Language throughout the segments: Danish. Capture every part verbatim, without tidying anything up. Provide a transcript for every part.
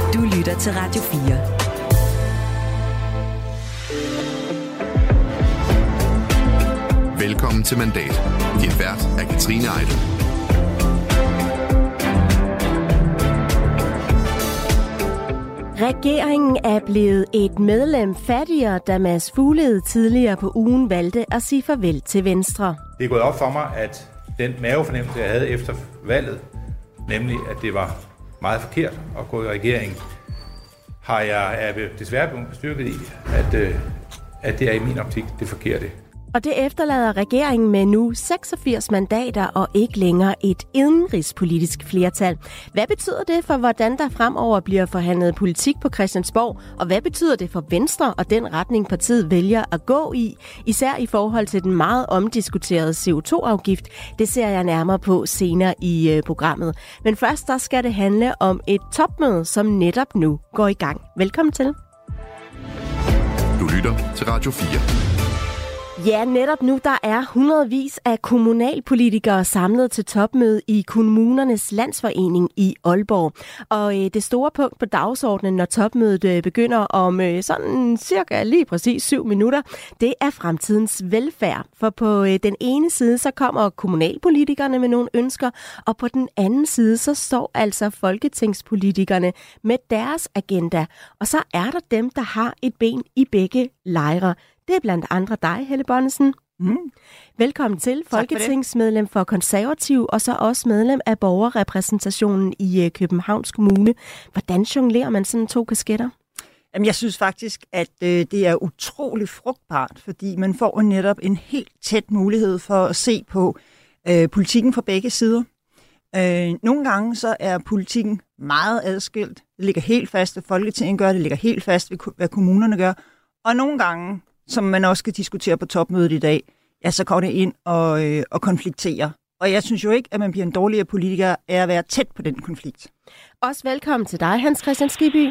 Du lytter til Radio fire. Velkommen til Mandat. Din vært er Katrine Ejdel. Regeringen er blevet et medlem fattigere, da Mads Fuglede tidligere på ugen valgte at sige farvel til Venstre. Det er gået op for mig, at den mavefornemmelse, jeg havde efter valget, nemlig at det var meget forkert at gå i regering, har jeg er desværre blevet bestyrket i, at, at det er i min optik det forkerte. Og det efterlader regeringen med nu seksogfirs mandater og ikke længere et indenrigspolitisk flertal. Hvad betyder det for, hvordan der fremover bliver forhandlet politik på Christiansborg? Og hvad betyder det for Venstre og den retning, partiet vælger at gå i? Især i forhold til den meget omdiskuterede C O to afgift. Det ser jeg nærmere på senere i uh, programmet. Men først der skal det handle om et topmøde, som netop nu går i gang. Velkommen til. Du lytter til Radio fire. Ja, netop nu der er hundredvis af kommunalpolitikere samlet til topmøde i Kommunernes Landsforening i Aalborg. Og øh, det store punkt på dagsordenen, når topmødet øh, begynder om øh, sådan cirka lige præcis syv minutter, det er fremtidens velfærd. For på øh, den ene side, så kommer kommunalpolitikerne med nogle ønsker, og på den anden side, så står altså folketingspolitikerne med deres agenda. Og så er der dem, der har et ben i begge lejre. Det er blandt andre dig, Helle Bonnesen. Mm. Velkommen til, folketingsmedlem for Konservativ, og så også medlem af borgerrepræsentationen i Københavns Kommune. Hvordan jonglerer man sådan to kasketter? Jamen, jeg synes faktisk, at øh, det er utrolig frugtbart, fordi man får netop en helt tæt mulighed for at se på øh, politikken fra begge sider. Øh, nogle gange så er politikken meget adskilt. Det ligger helt fast, hvad Folketinget gør, det ligger helt fast, hvad kommunerne gør. Og nogle gange, som man også skal diskutere på topmødet i dag, ja, så går det ind og, øh, og konflikterer. Og jeg synes jo ikke, at man bliver en dårligere politiker af at være tæt på den konflikt. Også velkommen til dig, Hans Christian Skibby.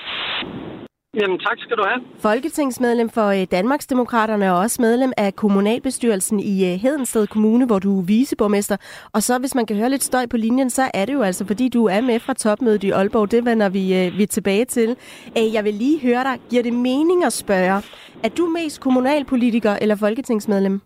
Jamen, tak skal du have. Folketingsmedlem for Danmarksdemokraterne og også medlem af kommunalbestyrelsen i Hedensted Kommune, hvor du er viceborgmester. Og så, hvis man kan høre lidt støj på linjen, så er det jo altså, fordi du er med fra topmødet i Aalborg. Det vender vi, vi tilbage til. Jeg vil lige høre dig. Giver det mening at spørge, er du mest kommunalpolitiker eller folketingsmedlem?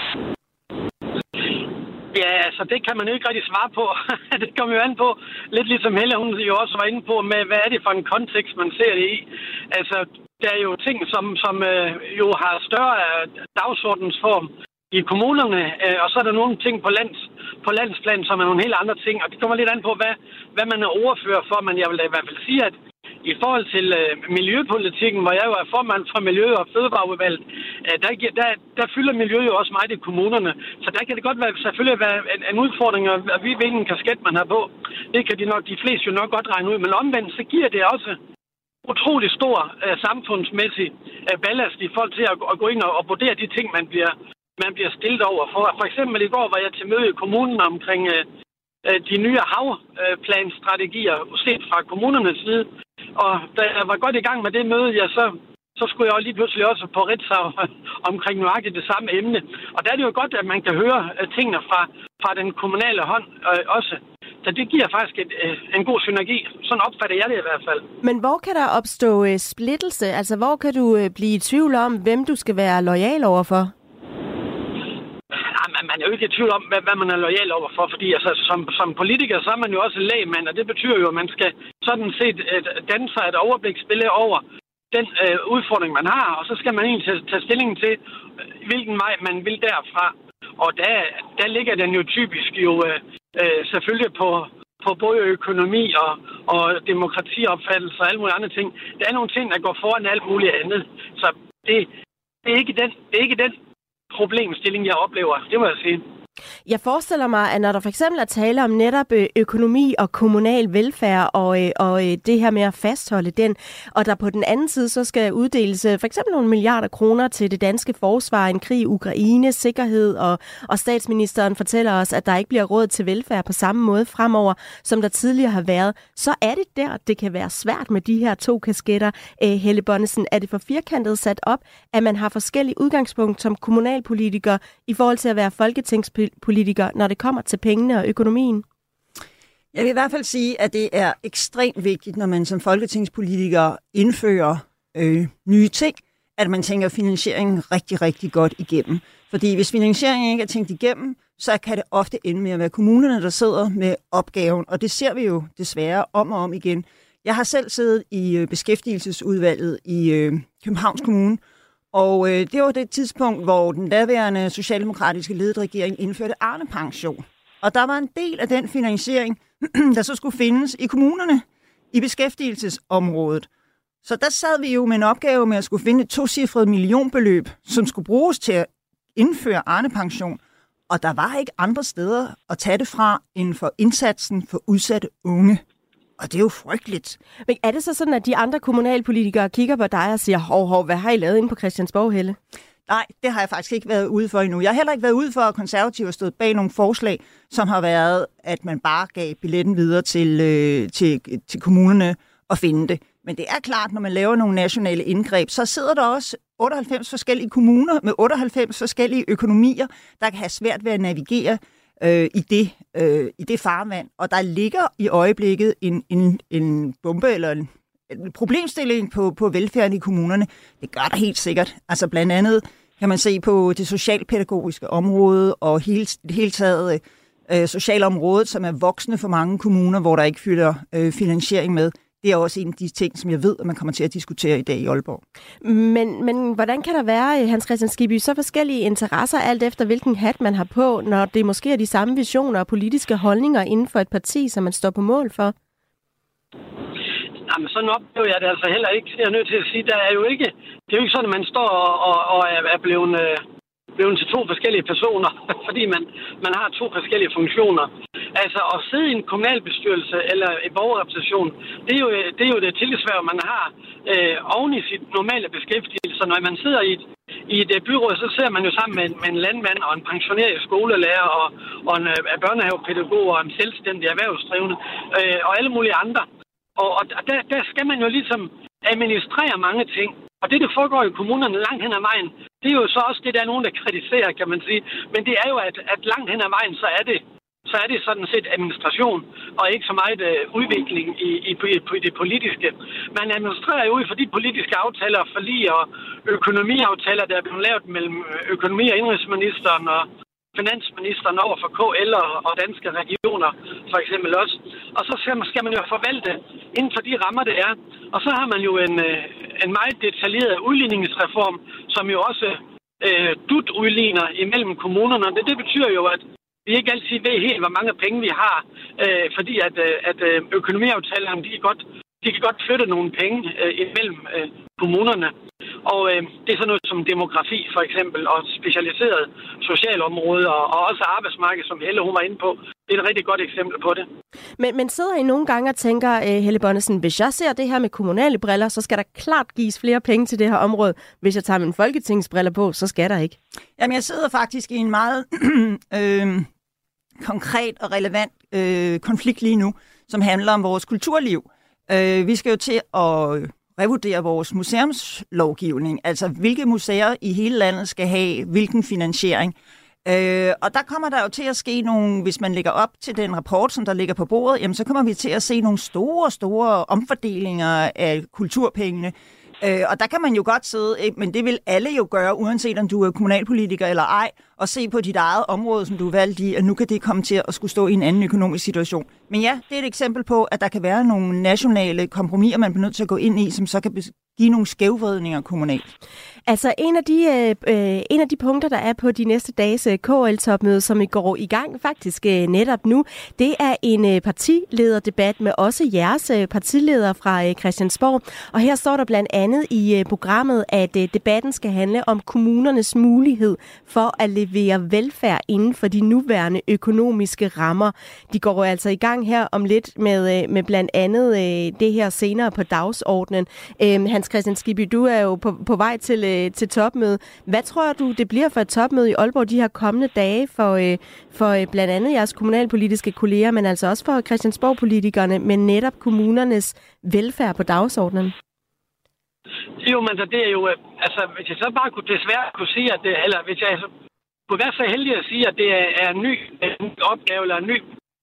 Ja, altså det kan man jo ikke rigtig svare på. Det kommer jo an på, lidt ligesom Helle, hun jo også var inde på, med hvad er det for en kontekst, man ser det i. Altså, der er jo ting, som, som øh, jo har større dagsordensform i kommunerne, øh, og så er der nogle ting på, lands, på landsplan, som er nogle helt andre ting, og det kommer lidt an på, hvad, hvad man er ordfører for, men jeg vil da i hvert fald sige, at i forhold til øh, miljøpolitikken, hvor jeg jo er formand for Miljø- og Fødevareudvalget, øh, der, der, der fylder miljø jo også meget i kommunerne. Så der kan det godt være, selvfølgelig være en, en udfordring, at vi ved hvilken kasket man har på. Det kan de, nok, de fleste jo nok godt regne ud. Men omvendt, så giver det også utrolig stor øh, samfundsmæssig øh, ballast i forhold til at, at gå ind og, og vurdere de ting, man bliver, man bliver stillet over for. For eksempel i går var jeg til møde i kommunen omkring øh, de nye havplanstrategier, set fra kommunernes side. Og da jeg var godt i gang med det møde, ja, så, så skulle jeg jo lige pludselig også på Ritzau omkring nøjagtigt det samme emne. Og der er det jo godt, at man kan høre tingene fra, fra den kommunale hånd øh, også. Så det giver faktisk et, øh, en god synergi. Sådan opfatter jeg det i hvert fald. Men hvor kan der opstå øh, splittelse? Altså, hvor kan du øh, blive i tvivl om, hvem du skal være lojal overfor? Man er jo ikke i tvivl om, hvad, hvad man er lojal overfor, fordi altså, som, som politiker, så er man jo også lægmand, og det betyder jo, at man skal sådan set et, danne sig et overbliksbillede over den øh, udfordring, man har, og så skal man egentlig tage, tage stilling til, hvilken vej man vil derfra. Og der, der ligger den jo typisk jo øh, øh, selvfølgelig på, på både økonomi og, og demokratiopfattelse og alle mulige andre ting. Der er nogle ting, der går foran alt muligt andet. Så det, det, er, ikke den, det er ikke den problemstilling, jeg oplever. Det må jeg sige. Jeg forestiller mig, at når der for eksempel er tale om netop økonomi og kommunal velfærd og, og det her med at fastholde den, og der på den anden side så skal uddeles for eksempel nogle milliarder kroner til det danske forsvar, en krig i Ukraine, sikkerhed, og, og statsministeren fortæller os, at der ikke bliver råd til velfærd på samme måde fremover, som der tidligere har været, så er det der, det kan være svært med de her to kasketter. Helle Bonnesen, er det for firkantet sat op, at man har forskellige udgangspunkt som kommunalpolitiker i forhold til at være folketingspolitiker, når det kommer til pengene og økonomien? Jeg vil i hvert fald sige, at det er ekstremt vigtigt, når man som folketingspolitiker indfører øh, nye ting, at man tænker finansieringen rigtig, rigtig godt igennem. Fordi hvis finansieringen ikke er tænkt igennem, så kan det ofte ende med at være kommunerne, der sidder med opgaven. Og det ser vi jo desværre om og om igen. Jeg har selv siddet i beskæftigelsesudvalget i øh, Københavns Kommune, og øh, det var det tidspunkt, hvor den daværende socialdemokratiske ledede regering indførte Arnepension. Og der var en del af den finansiering, der så skulle findes i kommunerne i beskæftigelsesområdet. Så der sad vi jo med en opgave med at skulle finde et tocifret millionbeløb, som skulle bruges til at indføre Arnepension. Og der var ikke andre steder at tage det fra end for indsatsen for udsatte unge. Og det er jo frygteligt. Men er det så sådan, at de andre kommunalpolitikere kigger på dig og siger, hov, hov, hvad har I lavet inde på Christiansborg, Helle? Nej, det har jeg faktisk ikke været ude for endnu. Jeg har heller ikke været ude for, at konservative har stået bag nogle forslag, som har været, at man bare gav billetten videre til, øh, til, til kommunerne og finde det. Men det er klart, når man laver nogle nationale indgreb, så sidder der også otteoghalvfems forskellige kommuner med otteoghalvfems forskellige økonomier, der kan have svært ved at navigere øh, i, det, øh, i det farvand. Og der ligger i øjeblikket en, en, en bombe eller en, en problemstilling på, på velfærden i kommunerne. Det gør der helt sikkert. Altså blandt andet kan man se på det socialpædagogiske område og hele, det hele taget øh, socialområdet, som er voksende for mange kommuner, hvor der ikke fylder øh, finansiering med. Det er også en af de ting, som jeg ved, at man kommer til at diskutere i dag i Aalborg. Men, men hvordan kan der være, Hans Kristian Skibby, så forskellige interesser, alt efter hvilken hat man har på, når det måske er de samme visioner og politiske holdninger inden for et parti, som man står på mål for? Jamen, sådan oplever jeg det altså heller ikke. Jeg er nødt til at sige, der er jo ikke, det er jo ikke sådan, at man står og, og, og er blevet, øh, blevet til to forskellige personer, fordi man, man har to forskellige funktioner. Altså at sidde i en kommunalbestyrelse eller en borgerrepræsentation, det er jo det, er jo det tillidsværv, man har øh, oven i sit normale beskæftigelse. Når man sidder i et, i et byråd, så sidder man jo sammen med en, med en landmand og en pensioneret skolelærer og, og en øh, børnehavepædagog og en selvstændig erhvervsdrivende øh, og alle mulige andre. Og, og der, der skal man jo ligesom administrere mange ting. Og det, der foregår i kommunerne langt hen ad vejen, det er jo så også det, der er nogen, der kritiserer, kan man sige. Men det er jo, at, at langt hen ad vejen, så er det så er det sådan set administration, og ikke så meget uh, udvikling i, i, i det politiske. Man administrerer jo ud for de politiske aftaler, forlig og økonomiaftaler, der er blevet lavet mellem økonomi- og indrigsministeren og finansministeren over for K L og, og danske regioner, for eksempel også. Og så skal man, skal man jo forvalte inden for de rammer, det er. Og så har man jo en, en meget detaljeret udligningsreform, som jo også øh, dut-udligner imellem kommunerne. Det, det betyder jo, at vi ikke altid ved helt, hvor mange penge vi har, øh, fordi at, at økonomiaftalerne, de kan godt, de kan godt flytte nogle penge øh, imellem øh, kommunerne. Og øh, det er sådan noget som demografi for eksempel, og specialiseret socialområde, og, og også arbejdsmarked, som Helle hun var inde på. Det er et rigtig godt eksempel på det. Men, men sidder I nogle gange og tænker, uh, Helle Bonnesen, hvis jeg ser det her med kommunale briller, så skal der klart gives flere penge til det her område. Hvis jeg tager mine folketingsbriller på, så skal der ikke. Jamen, jeg sidder faktisk i en meget øh, konkret og relevant øh, konflikt lige nu, som handler om vores kulturliv. Øh, vi skal jo til at revurdere vores museumslovgivning, altså hvilke museer i hele landet skal have hvilken finansiering. Øh, og der kommer der jo til at ske nogle, hvis man lægger op til den rapport, som der ligger på bordet, jamen så kommer vi til at se nogle store, store omfordelinger af kulturpengene. Øh, og der kan man jo godt sidde, men det vil alle jo gøre, uanset om du er kommunalpolitiker eller ej, og se på dit eget område, som du er valgt i, at nu kan det komme til at skulle stå i en anden økonomisk situation. Men ja, det er et eksempel på, at der kan være nogle nationale kompromiser, man bliver nødt til at gå ind i, som så kan give nogle skævvridninger kommunalt. Altså en af, de, øh, en af de punkter, der er på de næste dages K L-topmøde, som I går i gang faktisk øh, netop nu, det er en øh, partilederdebat med også jeres øh, partiledere fra øh, Christiansborg. Og her står der blandt andet i øh, programmet, at øh, debatten skal handle om kommunernes mulighed for at levere velfærd inden for de nuværende økonomiske rammer. De går altså i gang her om lidt med, øh, med blandt andet øh, det her senere på dagsordenen. Øh, Hans Kristian Skibby, du er jo på, på vej til til topmøde. Hvad tror du, det bliver for et topmøde i Aalborg de her kommende dage for, øh, for øh, blandt andet jeres kommunalpolitiske kolleger, men altså også for Christiansborg-politikerne, men netop kommunernes velfærd på dagsordenen? Jo, men det er jo, altså hvis jeg så bare kunne desværre kunne sige, at det, eller hvis jeg kunne være så heldig at sige, at det er en ny, en ny opgave eller en ny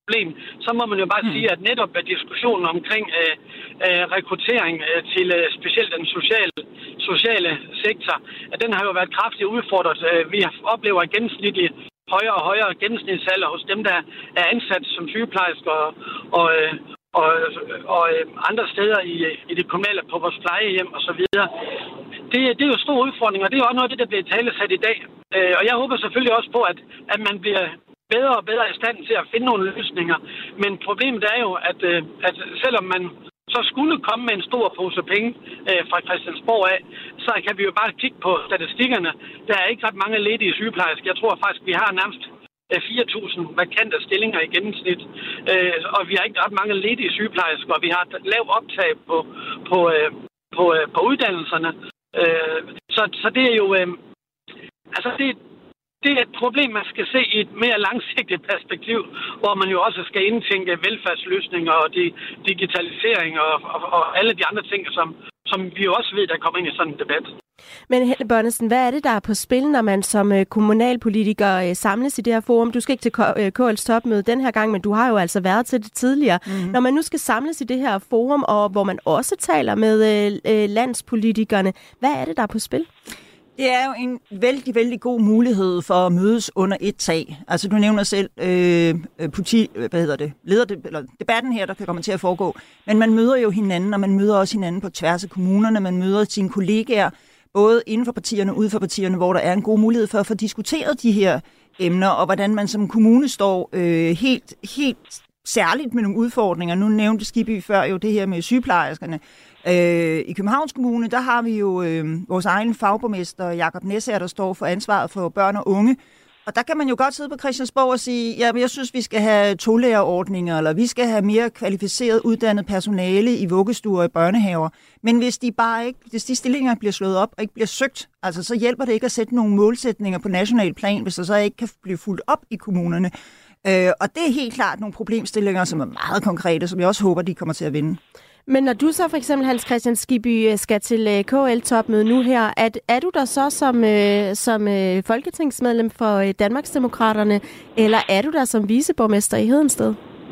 problem, så må man jo bare mm. sige, at netop diskussionen omkring øh, øh, rekruttering øh, til øh, specielt den sociale, sociale sektor, at den har jo været kraftigt udfordret. Øh, vi oplever gennemsnitligt højere og højere gennemsnitsalder hos dem, der er ansat som sygeplejersker og, og, øh, og, og øh, andre steder i, i det kommunale, på vores plejehjem og så videre. Det, det er jo store udfordringer, og det er jo også noget af det, der bliver talesat i dag. Øh, og jeg håber selvfølgelig også på, at, at man bliver bedre og bedre i stand til at finde nogle løsninger. Men problemet er jo, at, at selvom man så skulle komme med en stor pose penge øh, fra Christiansborg af, så kan vi jo bare kigge på statistikkerne. Der er ikke ret mange ledige sygeplejersker. Jeg tror faktisk, vi har nærmest fire tusind vakante stillinger i gennemsnit. Øh, og vi har ikke ret mange ledige sygeplejersker, og vi har et lavt optag på, på, øh, på, øh, på uddannelserne. Øh, så, så det er jo... Øh, altså det Det er et problem, man skal se i et mere langsigtet perspektiv, hvor man jo også skal indtænke velfærdsløsninger og digitalisering og, og, og alle de andre ting, som, som vi jo også ved, der kommer ind i sådan en debat. Men Helle Bonnesen, hvad er det, der er på spil, når man som kommunalpolitiker samles i det her forum? Du skal ikke til K L's topmøde den her gang, men du har jo altså været til det tidligere. Mm-hmm. Når man nu skal samles i det her forum, og hvor man også taler med øh, landspolitikerne, hvad er det, der er på spil? Det er jo en vældig, vældig god mulighed for at mødes under et tag. Altså, du nævner selv øh, politi, hvad hedder det, leder det, eller debatten her, der kan komme til at foregå. Men man møder jo hinanden, og man møder også hinanden på tværs af kommunerne. Man møder sine kollegaer, både inden for partierne og uden for partierne, hvor der er en god mulighed for at få diskuteret de her emner, og hvordan man som kommune står øh, helt, helt særligt med nogle udfordringer. Nu nævnte Skibby før jo det her med sygeplejerskerne. Øh, I Københavns Kommune, der har vi jo øh, vores egen fagborgmester, Jakob Næsser, der står for ansvaret for børn og unge. Og der kan man jo godt sidde på Christiansborg og sige, ja, jeg synes, vi skal have tolærerordninger, eller vi skal have mere kvalificeret uddannet personale i vuggestuer og i børnehaver. Men hvis de bare ikke, hvis de stillinger bliver slået op og ikke bliver søgt, altså så hjælper det ikke at sætte nogle målsætninger på national plan, hvis der så ikke kan blive fulgt op i kommunerne. Øh, og det er helt klart nogle problemstillinger, som er meget konkrete, som jeg også håber, de kommer til at vinde. Men når du så for eksempel, Hans Christian Skibby, skal til K L-topmøde nu her, er, er du der så som, øh, som øh, folketingsmedlem for øh, Danmarksdemokraterne, eller er du der som viceborgmester i Hedensted?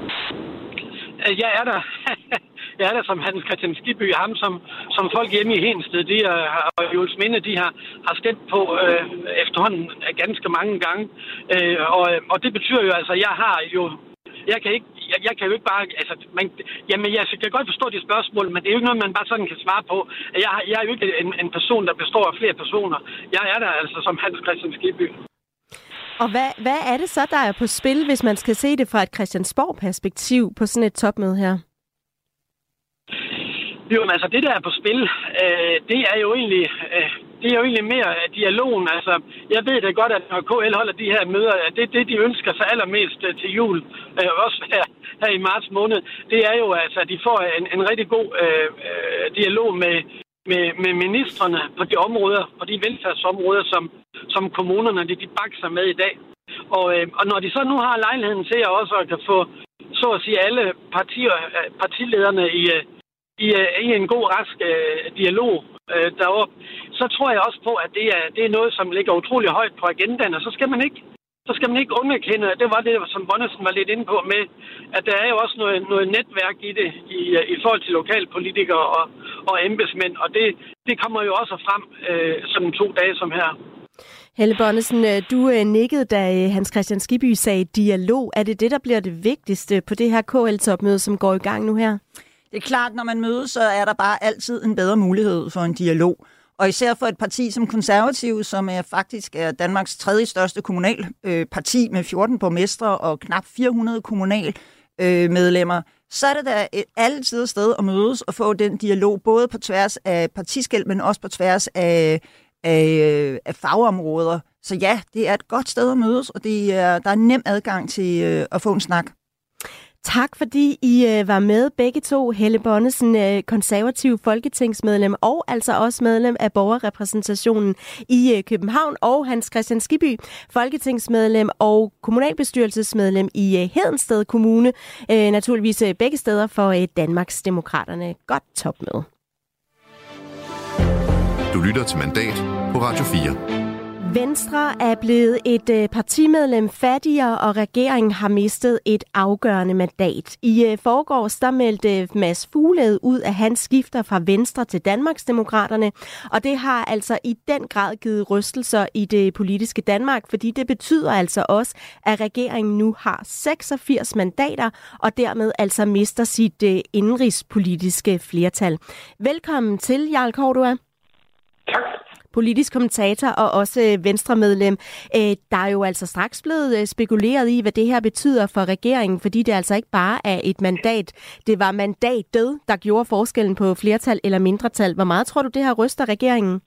Jeg er der. Jeg er der som Hans Christian Skibby, ham som, som folk hjemme i Hedensted, de er, og Juelsminde, de har, har stemt på øh, efterhånden ganske mange gange. Øh, og, og det betyder jo altså, at jeg har jo, jeg kan ikke, jeg, jeg kan jo ikke bare, altså, man, jamen jeg kan godt forstå de spørgsmål, men det er jo ikke noget, man bare sådan kan svare på. Jeg, jeg er jo ikke en, en person, der består af flere personer. Jeg er der altså som Hans Christian Skibby. Og hvad, hvad er det så, der er på spil, hvis man skal se det fra et Christiansborg-perspektiv på sådan et topmøde her? Jo, men altså det, der er på spil, øh, det er jo egentlig, øh, det er jo egentlig mere dialogen. Altså, jeg ved da godt, at når K L holder de her møder, det er det, de ønsker sig allermest øh, til jul, øh, også her, her i marts måned. Det er jo altså, at de får en, en rigtig god øh, dialog med, med, med ministrene på de områder, på de velfærdsområder, som, som kommunerne de, de bakser med i dag. Og, øh, og når de så nu har lejligheden til at også kan få, så at sige, alle partier, partilederne i I, i en god, rask øh, dialog øh, deroppe, så tror jeg også på, at det er, det er noget, som ligger utrolig højt på agendaen, og så skal man ikke, så skal man ikke underkende, det var det, som Bonnesen var lidt inde på med, at der er jo også noget, noget netværk i det, i, i forhold til lokalpolitikere og, og embedsmænd, og det, det kommer jo også frem øh, sådan to dage som her. Helle Bonnesen, du nikkede, da Hans Christian Skibby sagde dialog. Er det det, der bliver det vigtigste på det her K L-topmøde, som går i gang nu her? Det er klart, når man mødes, så er der bare altid en bedre mulighed for en dialog. Og især for et parti som Konservative, som er faktisk er Danmarks tredje største kommunalparti med fjorten borgmestre og knap fire hundrede kommunalmedlemmer, så er det da altid et sted at mødes og få den dialog, både på tværs af partiskel, men også på tværs af, af, af fagområder. Så ja, det er et godt sted at mødes, og det er, der er nem adgang til at få en snak. Tak fordi I øh, var med begge to. Helle Bonnesen, øh, konservativ folketingsmedlem og altså også medlem af borgerrepræsentationen i øh, København, og Hans Christian Skibby, folketingsmedlem og kommunalbestyrelsesmedlem i øh, Hedensted Kommune. Øh, naturligvis øh, begge steder for øh, Danmarksdemokraterne. Godt topmøde. Du lytter til Mandat på Radio fire. Venstre er blevet et partimedlem fattigere, og regeringen har mistet et afgørende mandat. I forgårs der meldte Mads Fuglede ud, at han skifter fra Venstre til Danmarksdemokraterne, og det har altså i den grad givet rystelser i det politiske Danmark, fordi det betyder altså også, at regeringen nu har seksogfirs mandater, og dermed altså mister sit indenrigspolitiske flertal. Velkommen til, Jarl Cordua. Tak. Politisk kommentator og også Venstre-medlem. Der er jo altså straks blevet spekuleret i, hvad det her betyder for regeringen, fordi det altså ikke bare er et mandat. Det var mandatet, der gjorde forskellen på flertal eller mindretal. Hvor meget tror du, det her ryster regeringen?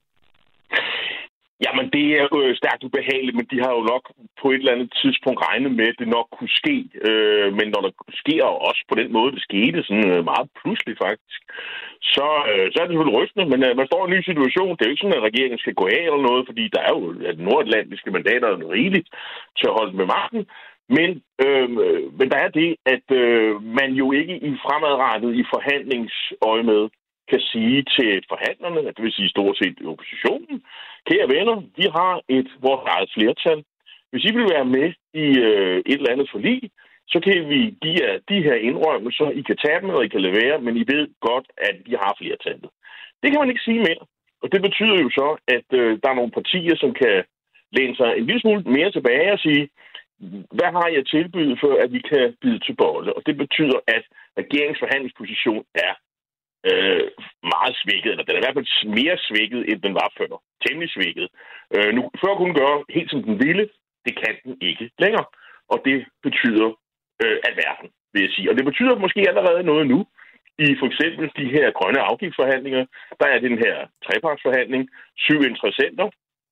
Jamen, det er jo stærkt ubehageligt, men de har jo nok på et eller andet tidspunkt regnet med, at det nok kunne ske. Øh, men når der sker også på den måde, det skete, sådan meget pludselig faktisk, så, øh, så er det selvfølgelig rystende. Men øh, man står i en ny situation. Det er jo ikke sådan, at regeringen skal gå af eller noget, fordi der er jo at nordatlantiske mandater rigeligt til at holde med magten. Men, øh, men der er det, at øh, man jo ikke i fremadrettet i forhandlingsøje med kan sige til forhandlerne, det vil sige stort set oppositionen, kære venner, vi har et vores eget flertal. Hvis I vil være med i øh, et eller andet forlig, så kan vi give jer de her indrømmelser. I kan tage dem, og I kan levere, men I ved godt, at vi har flertallet. Det kan man ikke sige mere. Og det betyder jo så, at øh, der er nogle partier, som kan læne sig en lille smule mere tilbage og sige, hvad har jeg tilbydet for, at vi kan bide til bolle? Og det betyder, at regeringens forhandlingsposition er Øh, meget svækket, eller den er i hvert fald mere svækket, end den var før. Temmelig svækket. Øh, nu, før kunne den gøre helt som den ville, det kan den ikke længere. Og det betyder øh, alverden, vil jeg sige. Og det betyder måske allerede noget nu, i for eksempel de her grønne afgiftsforhandlinger. Der er den her trepartsforhandling, syv interessenter.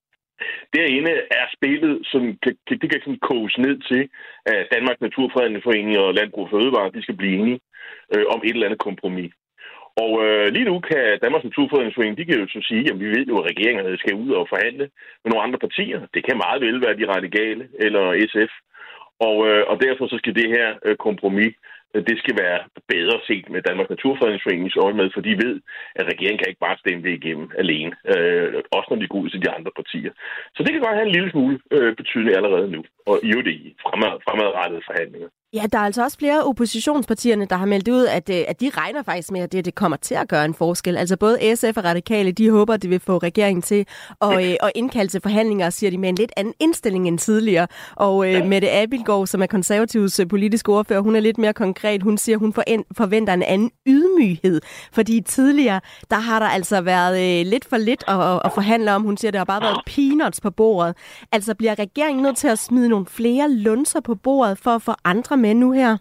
Derinde er spillet, som kan, det kan sådan koges ned til, at Danmarks Naturfredningsforening og Landbrug og Fødevare, de skal blive enige øh, om et eller andet kompromis. Og øh, lige nu kan Danmarks Naturfredningsforening, de kan jo så sige, at vi ved jo, at regeringen skal ud og forhandle med nogle andre partier. Det kan meget vel være de radikale eller S F. Og, øh, og derfor så skal det her øh, kompromis, øh, det skal være bedre set med Danmarks Naturfredningsforenings øje med, for de ved, at regeringen kan ikke bare stemme det igennem alene. Øh, også når de går ud til de andre partier. Så det kan godt have en lille smule øh, betydning allerede nu. Og i jo det i fremad, fremadrettede forhandlinger. Ja, der er altså også flere oppositionspartierne, der har meldt ud, at, at de regner faktisk med, at det, det kommer til at gøre en forskel. Altså både S F og Radikale, de håber, at det vil få regeringen til at, at indkalde til forhandlinger, siger de, med en lidt anden indstilling end tidligere. Og uh, Mette Abildgaard, som er konservativs politiske ordfører, hun er lidt mere konkret. Hun siger, at hun forventer en anden ydmyghed, fordi tidligere, der har der altså været uh, lidt for lidt at, at forhandle om. Hun siger, at det har bare været peanuts på bordet. Altså bliver regeringen nødt til at smide nogle flere lunser på bordet for at få andre med nu her?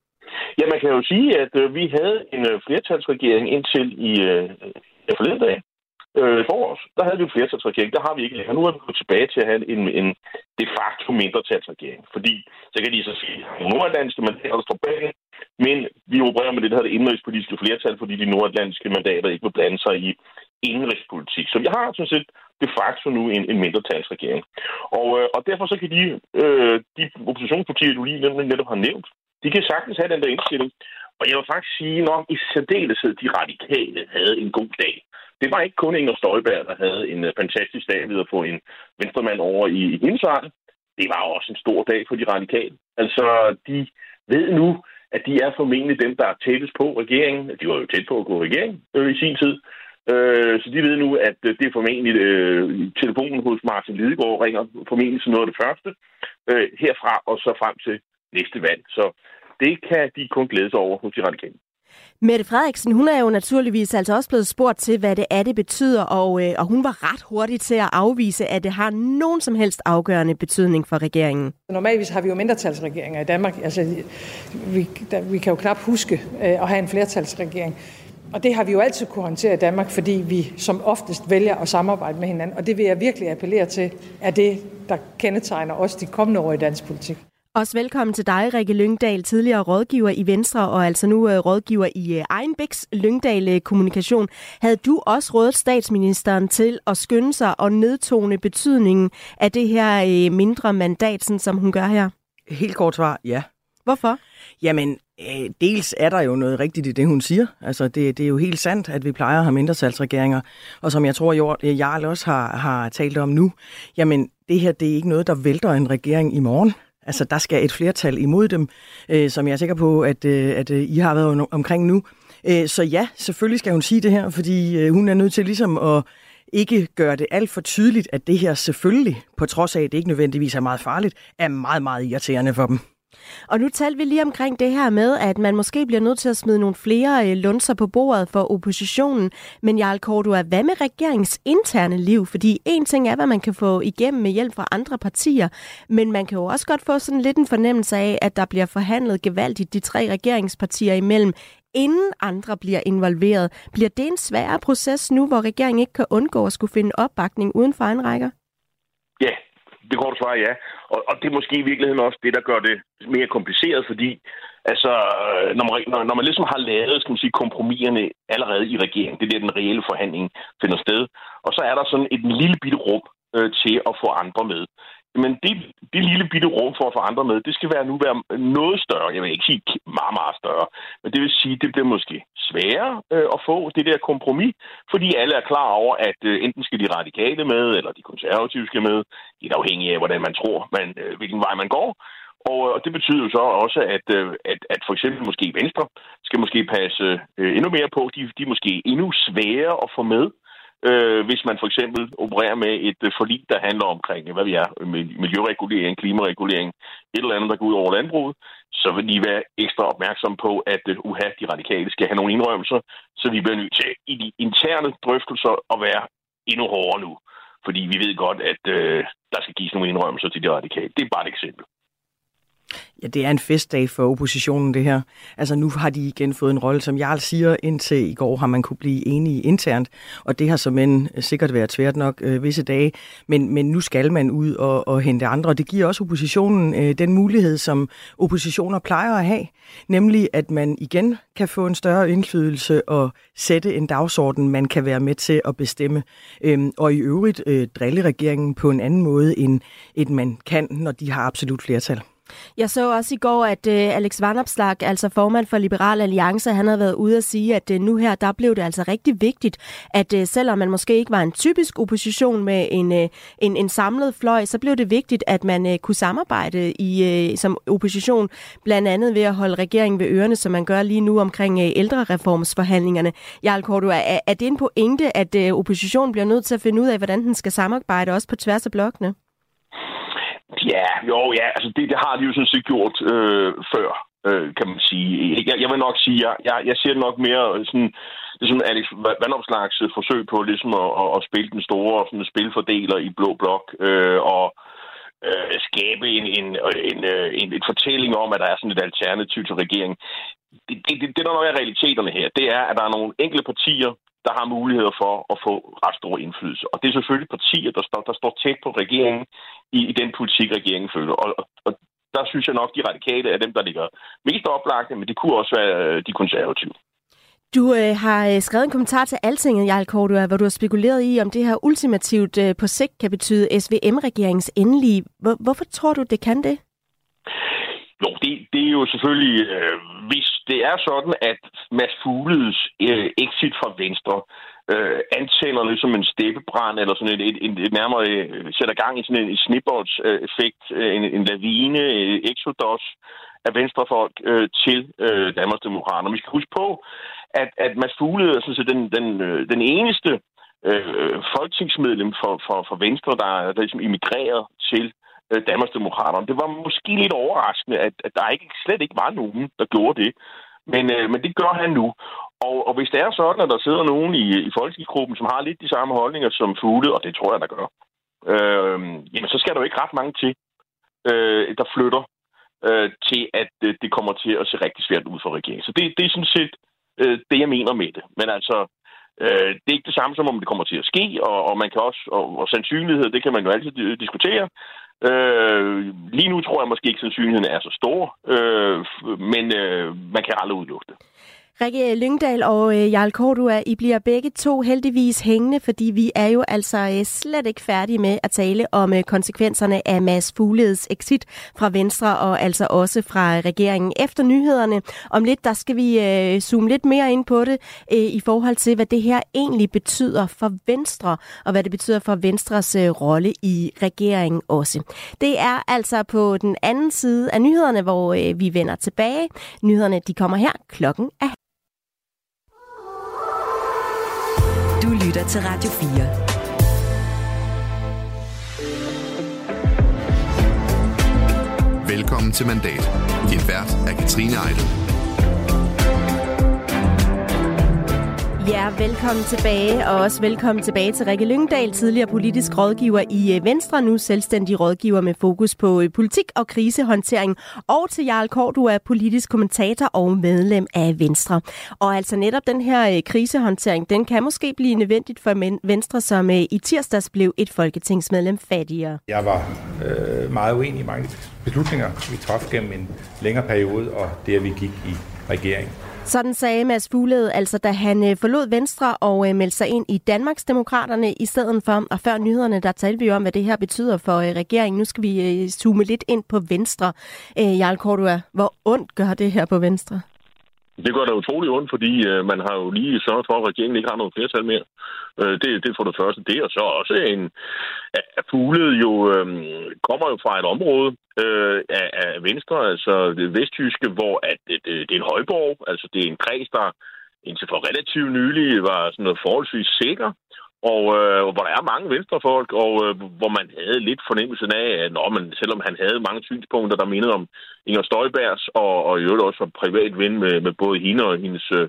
Ja, man kan jo sige, at øh, vi havde en øh, flertalsregering indtil i øh, forleden dag. Øh, for os, der havde vi en flertalsregering. Der har vi ikke længere. Nu er vi gået tilbage til at have en, en de facto mindretalsregering. Fordi, så kan de så sige, at nogle nordatlantiske mandater der står bag, men vi opererer med det, der hedder det indenrigspolitiske flertal, fordi de nordatlantiske mandater ikke vil blande sig i indenrigspolitik. Så vi har sådan set de facto nu en, en mindretalsregering. Og, øh, og derfor så kan de, øh, de oppositionspartier, du lige netop har nævnt, de kan sagtens have den der indstilling. Og jeg vil faktisk sige, at i særdeleshed de radikale havde en god dag. Det var ikke kun Inger Støjberg, der havde en fantastisk dag ved at få en venstremand over i, i hendes ejne. Det var også en stor dag for de radikale. Altså, de ved nu, at de er formentlig dem, der er tættest på regeringen. De var jo tæt på at gå regering øh, i sin tid. Øh, så de ved nu, at det er formentlig øh, telefonen hos Martin Lidegaard ringer formentlig som noget af det første øh, herfra og så frem til næste valg. Så det kan de kun glæde sig over hos de radikale. Mette Frederiksen, hun er jo naturligvis altså også blevet spurgt til, hvad det er, det betyder, og, øh, og hun var ret hurtig til at afvise, at det har nogen som helst afgørende betydning for regeringen. Normalvis har vi jo mindretalsregeringer i Danmark. Altså, vi, der, vi kan jo knap huske øh, at have en flertalsregering. Og det har vi jo altid kunne håndtere i Danmark, fordi vi som oftest vælger at samarbejde med hinanden. Og det vil jeg virkelig appellere til, at det, der kendetegner også de kommende år i dansk politik. Også velkommen til dig, Rikke Lyngdal, tidligere rådgiver i Venstre og altså nu uh, rådgiver i uh, Ejenbæks Lyngdal Kommunikation. Havde du også rådet statsministeren til at skynde sig og nedtone betydningen af det her uh, mindre mandat, sådan som hun gør her? Helt kort svar, ja. Hvorfor? Jamen, øh, dels er der jo noget rigtigt i det, hun siger. Altså, det, det er jo helt sandt, at vi plejer at have mindretalsregeringer. Og som jeg tror, Jarl også har, har talt om nu, jamen, det det her det er ikke noget, der vælter en regering i morgen. Altså, der skal et flertal imod dem, øh, som jeg er sikker på, at, øh, at øh, I har været omkring nu. Øh, så ja, selvfølgelig skal hun sige det her, fordi øh, hun er nødt til ligesom at ikke gøre det alt for tydeligt, at det her selvfølgelig, på trods af, at det ikke nødvendigvis er meget farligt, er meget, meget irriterende for dem. Og nu talte vi lige omkring det her med, at man måske bliver nødt til at smide nogle flere lunser på bordet for oppositionen. Men Jarl Cordua, hvad med regeringens interne liv? Fordi en ting er, hvad man kan få igennem med hjælp fra andre partier, men man kan jo også godt få sådan lidt en fornemmelse af, at der bliver forhandlet gevaldigt de tre regeringspartier imellem, inden andre bliver involveret. Bliver det en sværere proces nu, hvor regeringen ikke kan undgå at skulle finde opbakning uden for egen rækker? Ja, det går du svare ja. Og, og det er måske i virkeligheden også det, der gør det mere kompliceret, fordi altså, når, man, når, når man ligesom har lavet skal man sige, kompromiserne allerede i regeringen, det er der den reelle forhandling finder sted, og så er der sådan et lille bitte rum øh, til at få andre med. Men det, det lille bitte rum for at få andre med, det skal være nu være noget større. Jeg vil ikke sige meget, meget større. Men det vil sige, det bliver måske sværere øh, at få det der kompromis, fordi alle er klar over, at øh, enten skal de radikale med, eller de konservative skal med. Det er afhængigt af, hvordan man tror, man, øh, hvilken vej man går. Og, og det betyder jo så også, at, øh, at, at for eksempel måske Venstre skal måske passe øh, endnu mere på. De, de er måske endnu sværere at få med. Øh, hvis man for eksempel opererer med et øh, forlig, der handler omkring, hvad vi er, miljøregulering, klimaregulering, et eller andet, der går ud over landbruget, så vil de være ekstra opmærksom på, at øh, uha, de radikale skal have nogle indrømmelser, så vi bliver nødt til i de interne drøftelser at være endnu hårdere nu. Fordi vi ved godt, at øh, der skal gives nogle indrømmelser til de radikale. Det er bare et eksempel. Ja, det er en festdag for oppositionen, det her. Altså, nu har de igen fået en rolle, som Jarl siger, indtil i går har man kunne blive enige internt, og det har som end sikkert været svært nok øh, visse dage, men, men nu skal man ud og, og hente andre, og det giver også oppositionen øh, den mulighed, som oppositioner plejer at have, nemlig at man igen kan få en større indflydelse og sætte en dagsorden, man kan være med til at bestemme, øhm, og i øvrigt øh, drille regeringen på en anden måde, end, end man kan, når de har absolut flertal. Jeg så også i går, at uh, Alex Vanopslagh, altså formand for Liberal Alliance, han havde været ude at sige, at uh, nu her, der blev det altså rigtig vigtigt, at uh, selvom man måske ikke var en typisk opposition med en, uh, en, en samlet fløj, så blev det vigtigt, at man uh, kunne samarbejde i, uh, som opposition, blandt andet ved at holde regeringen ved ørerne, som man gør lige nu omkring uh, ældrereformsforhandlingerne. Jarl Cordua, er, er det en pointe, at uh, oppositionen bliver nødt til at finde ud af, hvordan den skal samarbejde, også på tværs af blokkene? Ja, jo, ja, altså det, det har de jo sådan set gjort øh, før, øh, kan man sige. Jeg, jeg vil nok sige, jeg, jeg, jeg ser det nok mere sådan, det er sådan Alex Vanopslaghs forsøg på ligesom at, at, at spille den store sådan spilfordeler i blå blok, øh, og øh, skabe en, en, en, en, en fortælling om, at der er sådan et alternativ til regeringen. Det, det, det, det der nok er realiteterne her, det er, at der er nogle enkelte partier, der har muligheder for at få ret stor indflydelse. Og det er selvfølgelig partier, der står, der står tæt på regeringen i, i den politik, regeringen følger. Og, og, og der synes jeg nok, de radikale er dem, der ligger mest oplagte, men det kunne også være de konservative. Du øh, har skrevet en kommentar til Altinget, Jarl Cordua, hvor du har spekuleret i, om det her ultimativt øh, på sigt kan betyde S V M-regeringens endelige. Hvor, hvorfor tror du, det kan det? Jo, det, det er jo selvfølgelig, øh, hvis det er sådan, at Mads Fugledes øh, exit fra Venstre øh, antænder ligesom en steppebrand, eller sådan et, et, et, et nærmere øh, sætter gang i sådan en, en snibboldseffekt, øh, en, en lavine, øh, exodus af venstrefolk øh, til øh, Danmarksdemokraterne. Vi skal huske på, at, at Mads Fuglede er sådan set den, den, øh, den eneste øh, folketingsmedlem for, for, for Venstre, der, der ligesom emigreret til Danmarksdemokraterne. Det var måske lidt overraskende, at, at der ikke, slet ikke var nogen, der gjorde det. Men, øh, men det gør han nu. Og, og hvis det er sådan, at der sidder nogen i, i folketingsgruppen, som har lidt de samme holdninger som Fugle, og det tror jeg, der gør, øh, jamen så skal der jo ikke ret mange til, øh, der flytter øh, til, at øh, det kommer til at se rigtig svært ud for regeringen. Så det, det er sådan set øh, det, jeg mener med det. Men altså, øh, det er ikke det samme som, om det kommer til at ske, og, og man kan også, og, og sandsynlighed, det kan man jo altid diskutere. Øh, lige nu tror jeg måske ikke, sandsynligheden er så stor, øh, men øh, man kan aldrig udelukke det. Rikke Lyngdal og øh, Jarl Cordua, I bliver begge to heldigvis hængende, fordi vi er jo altså øh, slet ikke færdige med at tale om øh, konsekvenserne af Mads Fugledes exit fra Venstre og altså også fra regeringen. Efter nyhederne om lidt, der skal vi øh, zoome lidt mere ind på det øh, i forhold til, hvad det her egentlig betyder for Venstre, og hvad det betyder for Venstres øh, rolle i regeringen også. Det er altså på den anden side af nyhederne, hvor øh, vi vender tilbage. Nyhederne, de kommer her. Klokken er. Du lytter til Radio fire. Velkommen til Mandat. Din vært er Katrine Ejdel. Ja, velkommen tilbage, og også velkommen tilbage til Rikke Lyngdal, tidligere politisk rådgiver i Venstre, nu selvstændig rådgiver med fokus på politik og krisehåndtering, og til Jarl Cordua, politisk kommentator og medlem af Venstre. Og altså netop den her krisehåndtering, den kan måske blive nødvendigt for Venstre, som i tirsdags blev et folketingsmedlem fattigere. Jeg var øh, meget uenig i mange beslutninger, vi traf gennem en længere periode, og det at vi gik i regering. Sådan sagde Mads Fuglede, altså da han forlod Venstre og meldte sig ind i Danmarksdemokraterne i stedet for. Og før nyhederne, der talte vi om, hvad det her betyder for regeringen. Nu skal vi zoome lidt ind på Venstre. Jarl Cordua, hvor ondt gør det her på Venstre? Det gør det utrolig ondt, fordi øh, man har jo lige sørget for, at regeringen ikke har noget flertal mere. Øh, det, det er for det første det, og så også en... At Fuglede jo øh, kommer jo fra et område øh, af, af Venstre, altså det vesttyske, hvor at, det, det er en højborg, altså det er en kreds, der indtil for relativt nylig var sådan noget forholdsvis sikker, og øh, hvor der er mange venstrefolk, og øh, hvor man havde lidt fornemmelsen af, at når man, selvom han havde mange synspunkter, der mindede om Inger Støjbergs, og, og i øvrigt også var privat ven med, med både hende og hendes øh,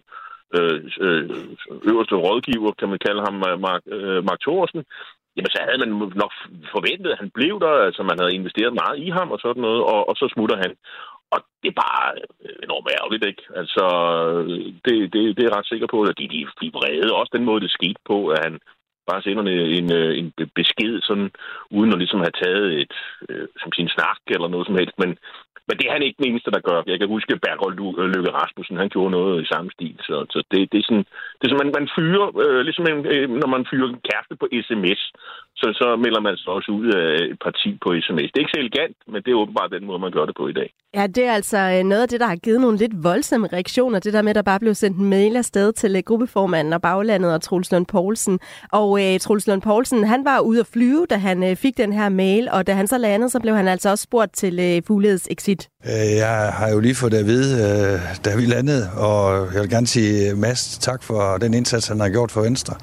øh, øverste rådgiver, kan man kalde ham, Mark, øh, Mark Thorsen, jamen så havde man nok forventet, at han blev der, altså man havde investeret meget i ham og sådan noget, og, og så smutter han. Og det er bare enormt ærgerligt, ikke? Altså, det, det, det er jeg ret sikker på, at de, de, de vrede. Også den måde, det skete på, at han bare sender en, en besked, sådan, uden at ligesom have taget et, som sin snak eller noget som helst. Men, men det er han ikke den eneste, der gør. Jeg kan huske, at Bergold Løkke Rasmussen, han gjorde noget i samme stil. Så, så det, det er sådan, det er sådan man, man fyrer, øh, ligesom en, øh, når man fyrer en kæreste på sms, så, så melder man sig også ud af et parti på sms. Det er ikke så elegant, men det er åbenbart den måde, man gør det på i dag. Ja, det er altså noget af det, der har givet nogle lidt voldsomme reaktioner. Det der med, at der bare blev sendt en mail afsted til gruppeformanden og baglandet og Troels Lund Poulsen. Og øh, Troels Lund Poulsen, han var ude at flyve, da han øh, fik den her mail, og da han så landede, så blev han altså også spurgt til øh, Fugledes exit. Jeg har jo lige fået det at vide, øh, da vi landede, og jeg vil gerne sige Mads tak for den indsats, han har gjort for Venstre.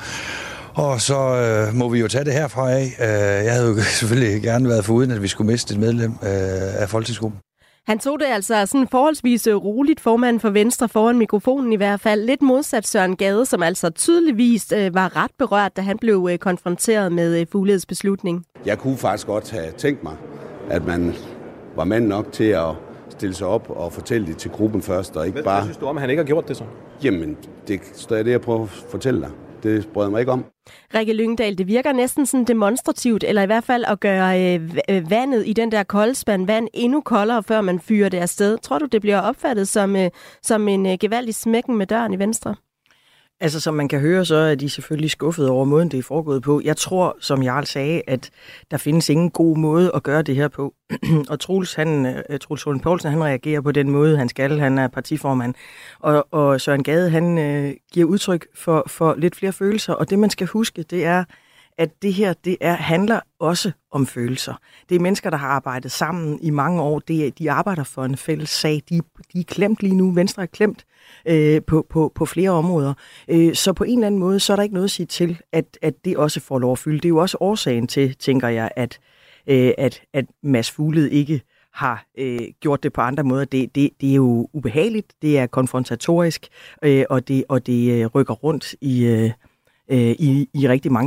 Og så øh, må vi jo tage det herfra af. Jeg havde jo selvfølgelig gerne været foruden, at vi skulle miste et medlem øh, af folketingsgruppen. Han tog det altså sådan forholdsvis roligt, formanden for Venstre foran mikrofonen i hvert fald. Lidt modsat Søren Gade, som altså tydeligvis øh, var ret berørt, da han blev øh, konfronteret med øh, Fugledes beslutning. Jeg kunne faktisk godt have tænkt mig, at man var mand nok til at stille sig op og fortælle det til gruppen først, og ikke Hvad, bare... Hvad synes du om, at han ikke har gjort det så? Jamen, det er det, jeg prøver at fortælle dig. Det brød jeg mig ikke om. Rikke Lyngdal, det virker næsten sådan demonstrativt, eller i hvert fald at gøre øh, vandet i den der koldspand vand endnu koldere, før man fyrer det afsted. Tror du, det bliver opfattet som, øh, som en øh, gevaldig smækken med døren i Venstre? Altså, som man kan høre, så er de selvfølgelig skuffet over måden, det er foregået på. Jeg tror, som Jarl sagde, at der findes ingen god måde at gøre det her på. Og Troels, han, Troels Lund Poulsen, han reagerer på den måde, han skal. Han er partiformand. Og, og Søren Gade, han øh, giver udtryk for, for lidt flere følelser. Og det, man skal huske, det er, at det her, det er, handler også om følelser. Det er mennesker, der har arbejdet sammen i mange år. Det er, de arbejder for en fælles sag. De, de er klemt lige nu. Venstre er klemt øh, på, på, på flere områder. Øh, så på en eller anden måde, så er der ikke noget at sige til, at, at det også får lov at fylde. Det er jo også årsagen til, tænker jeg, at, øh, at, at Mads Fuglede ikke har øh, gjort det på andre måder. Det, det, det er jo ubehageligt, det er konfrontatorisk, øh, og det, og det rykker rundt i... Øh, I, i rigtig mange ting.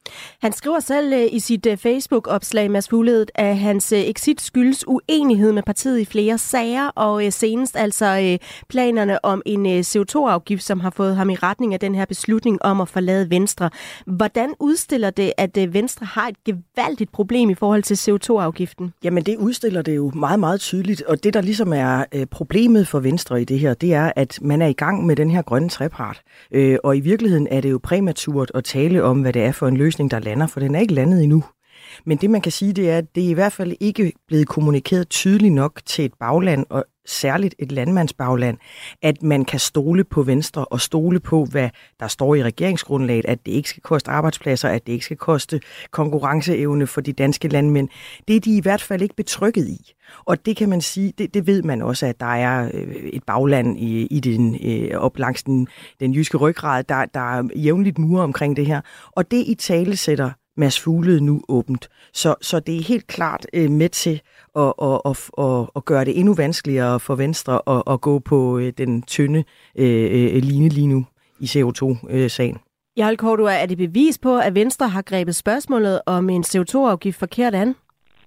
Han skriver selv i sit Facebook-opslag, Mads Fuglede, at hans exit skyldes uenighed med partiet i flere sager, og senest altså planerne om en C O to afgift, som har fået ham i retning af den her beslutning om at forlade Venstre. Hvordan udstiller det, at Venstre har et gevaldigt problem i forhold til C O to afgiften? Jamen det udstiller det jo meget, meget tydeligt, og det der ligesom er problemet for Venstre i det her, det er, at man er i gang med den her grønne trepart, og i virkeligheden er det jo præmaturt at tale om, hvad det er for en løsning, der lander, for den er ikke landet endnu. Men det man kan sige, det er, at det er i hvert fald ikke blevet kommunikeret tydeligt nok til et bagland, og særligt et landmandsbagland, at man kan stole på Venstre og stole på, hvad der står i regeringsgrundlaget, at det ikke skal koste arbejdspladser, at det ikke skal koste konkurrenceevne for de danske landmænd. Det er de i hvert fald ikke betrykket i. Og det kan man sige, det, det ved man også, at der er et bagland i, i den, op langs den, den jyske ryggrad, der, der er jævnligt murer omkring det her. Og det i tale sætter Mads Fuglede nu åbent. Så, så det er helt klart øh, med til at, at, at, at, at gøre det endnu vanskeligere for Venstre at, at gå på øh, den tynde øh, line lige nu i C O to-sagen. Jarl Cordua, er det bevis på, at Venstre har grebet spørgsmålet om en C O to afgift forkert an?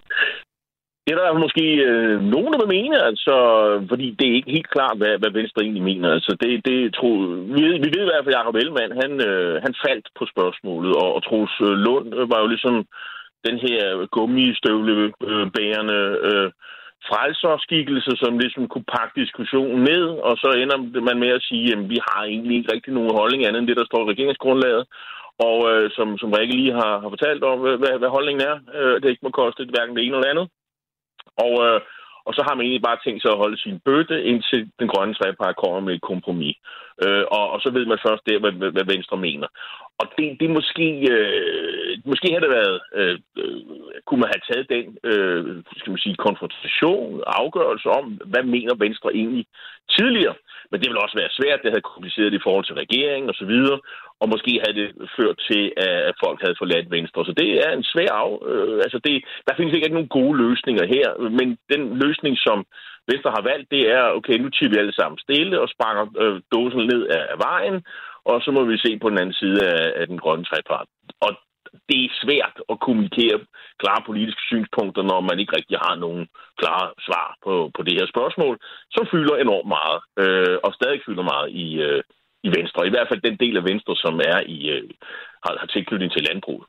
Det er der måske øh, nogen, der vil mene, altså, fordi det er ikke helt klart, hvad, hvad Venstre egentlig mener. Altså, det, det, tro, vi, vi ved i hvert fald, at Jacob Ellemann, han, øh, han faldt på spørgsmålet, og, og Troels Lund var jo ligesom den her gummistøvlebærende øh, frelserskikkelse, som ligesom kunne pakke diskussionen ned, og så ender man med at sige, at vi har egentlig ikke rigtig nogen holdning andet end det, der står i regeringsgrundlaget. Og øh, som, som Rikke lige har, har fortalt om, hvad, hvad holdningen er, øh, det ikke må koste hverken det ene eller andet. Og, øh, og så har man egentlig bare tænkt sig at holde sin bøtte, indtil den grønne trepart kommer med et kompromis. Øh, og, og så ved man først der, hvad, hvad Venstre mener. Og det, det måske, øh, måske havde det været, øh, øh, kunne man have taget den øh, skal man sige, konfrontation, afgørelse om, hvad mener Venstre egentlig tidligere. Men det ville også være svært, det havde kompliceret det i forhold til regeringen osv., og måske havde det ført til, at folk havde forladt Venstre. Så det er en svær af. Øh, altså det, der findes ikke nogen gode løsninger her, men den løsning, som Venstre har valgt, det er, okay, nu tiger vi alle sammen stille og sparker øh, dåsen ned af, af vejen, og så må vi se på den anden side af, af den grønne trepart. Og det er svært at kommunikere klare politiske synspunkter, når man ikke rigtig har nogen klare svar på, på det her spørgsmål, som fylder enormt meget, øh, og stadig fylder meget i, øh, i Venstre. I hvert fald den del af Venstre, som er i, øh, har, har tilknytning til landbruget.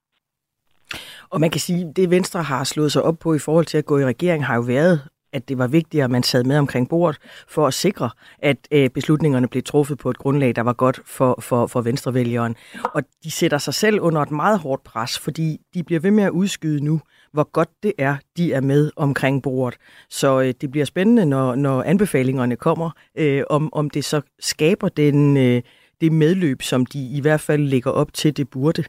Og man kan sige, at det Venstre har slået sig op på i forhold til at gå i regering, har jo været, at det var vigtigt, at man sad med omkring bordet for at sikre, at øh, beslutningerne blev truffet på et grundlag, der var godt for, for, for venstrevælgeren. Og de sætter sig selv under et meget hårdt pres, fordi de bliver ved med at udskyde nu, hvor godt det er, de er med omkring bordet. Så øh, det bliver spændende, når, når anbefalingerne kommer, øh, om, om det så skaber den, øh, det medløb, som de i hvert fald lægger op til, det burde.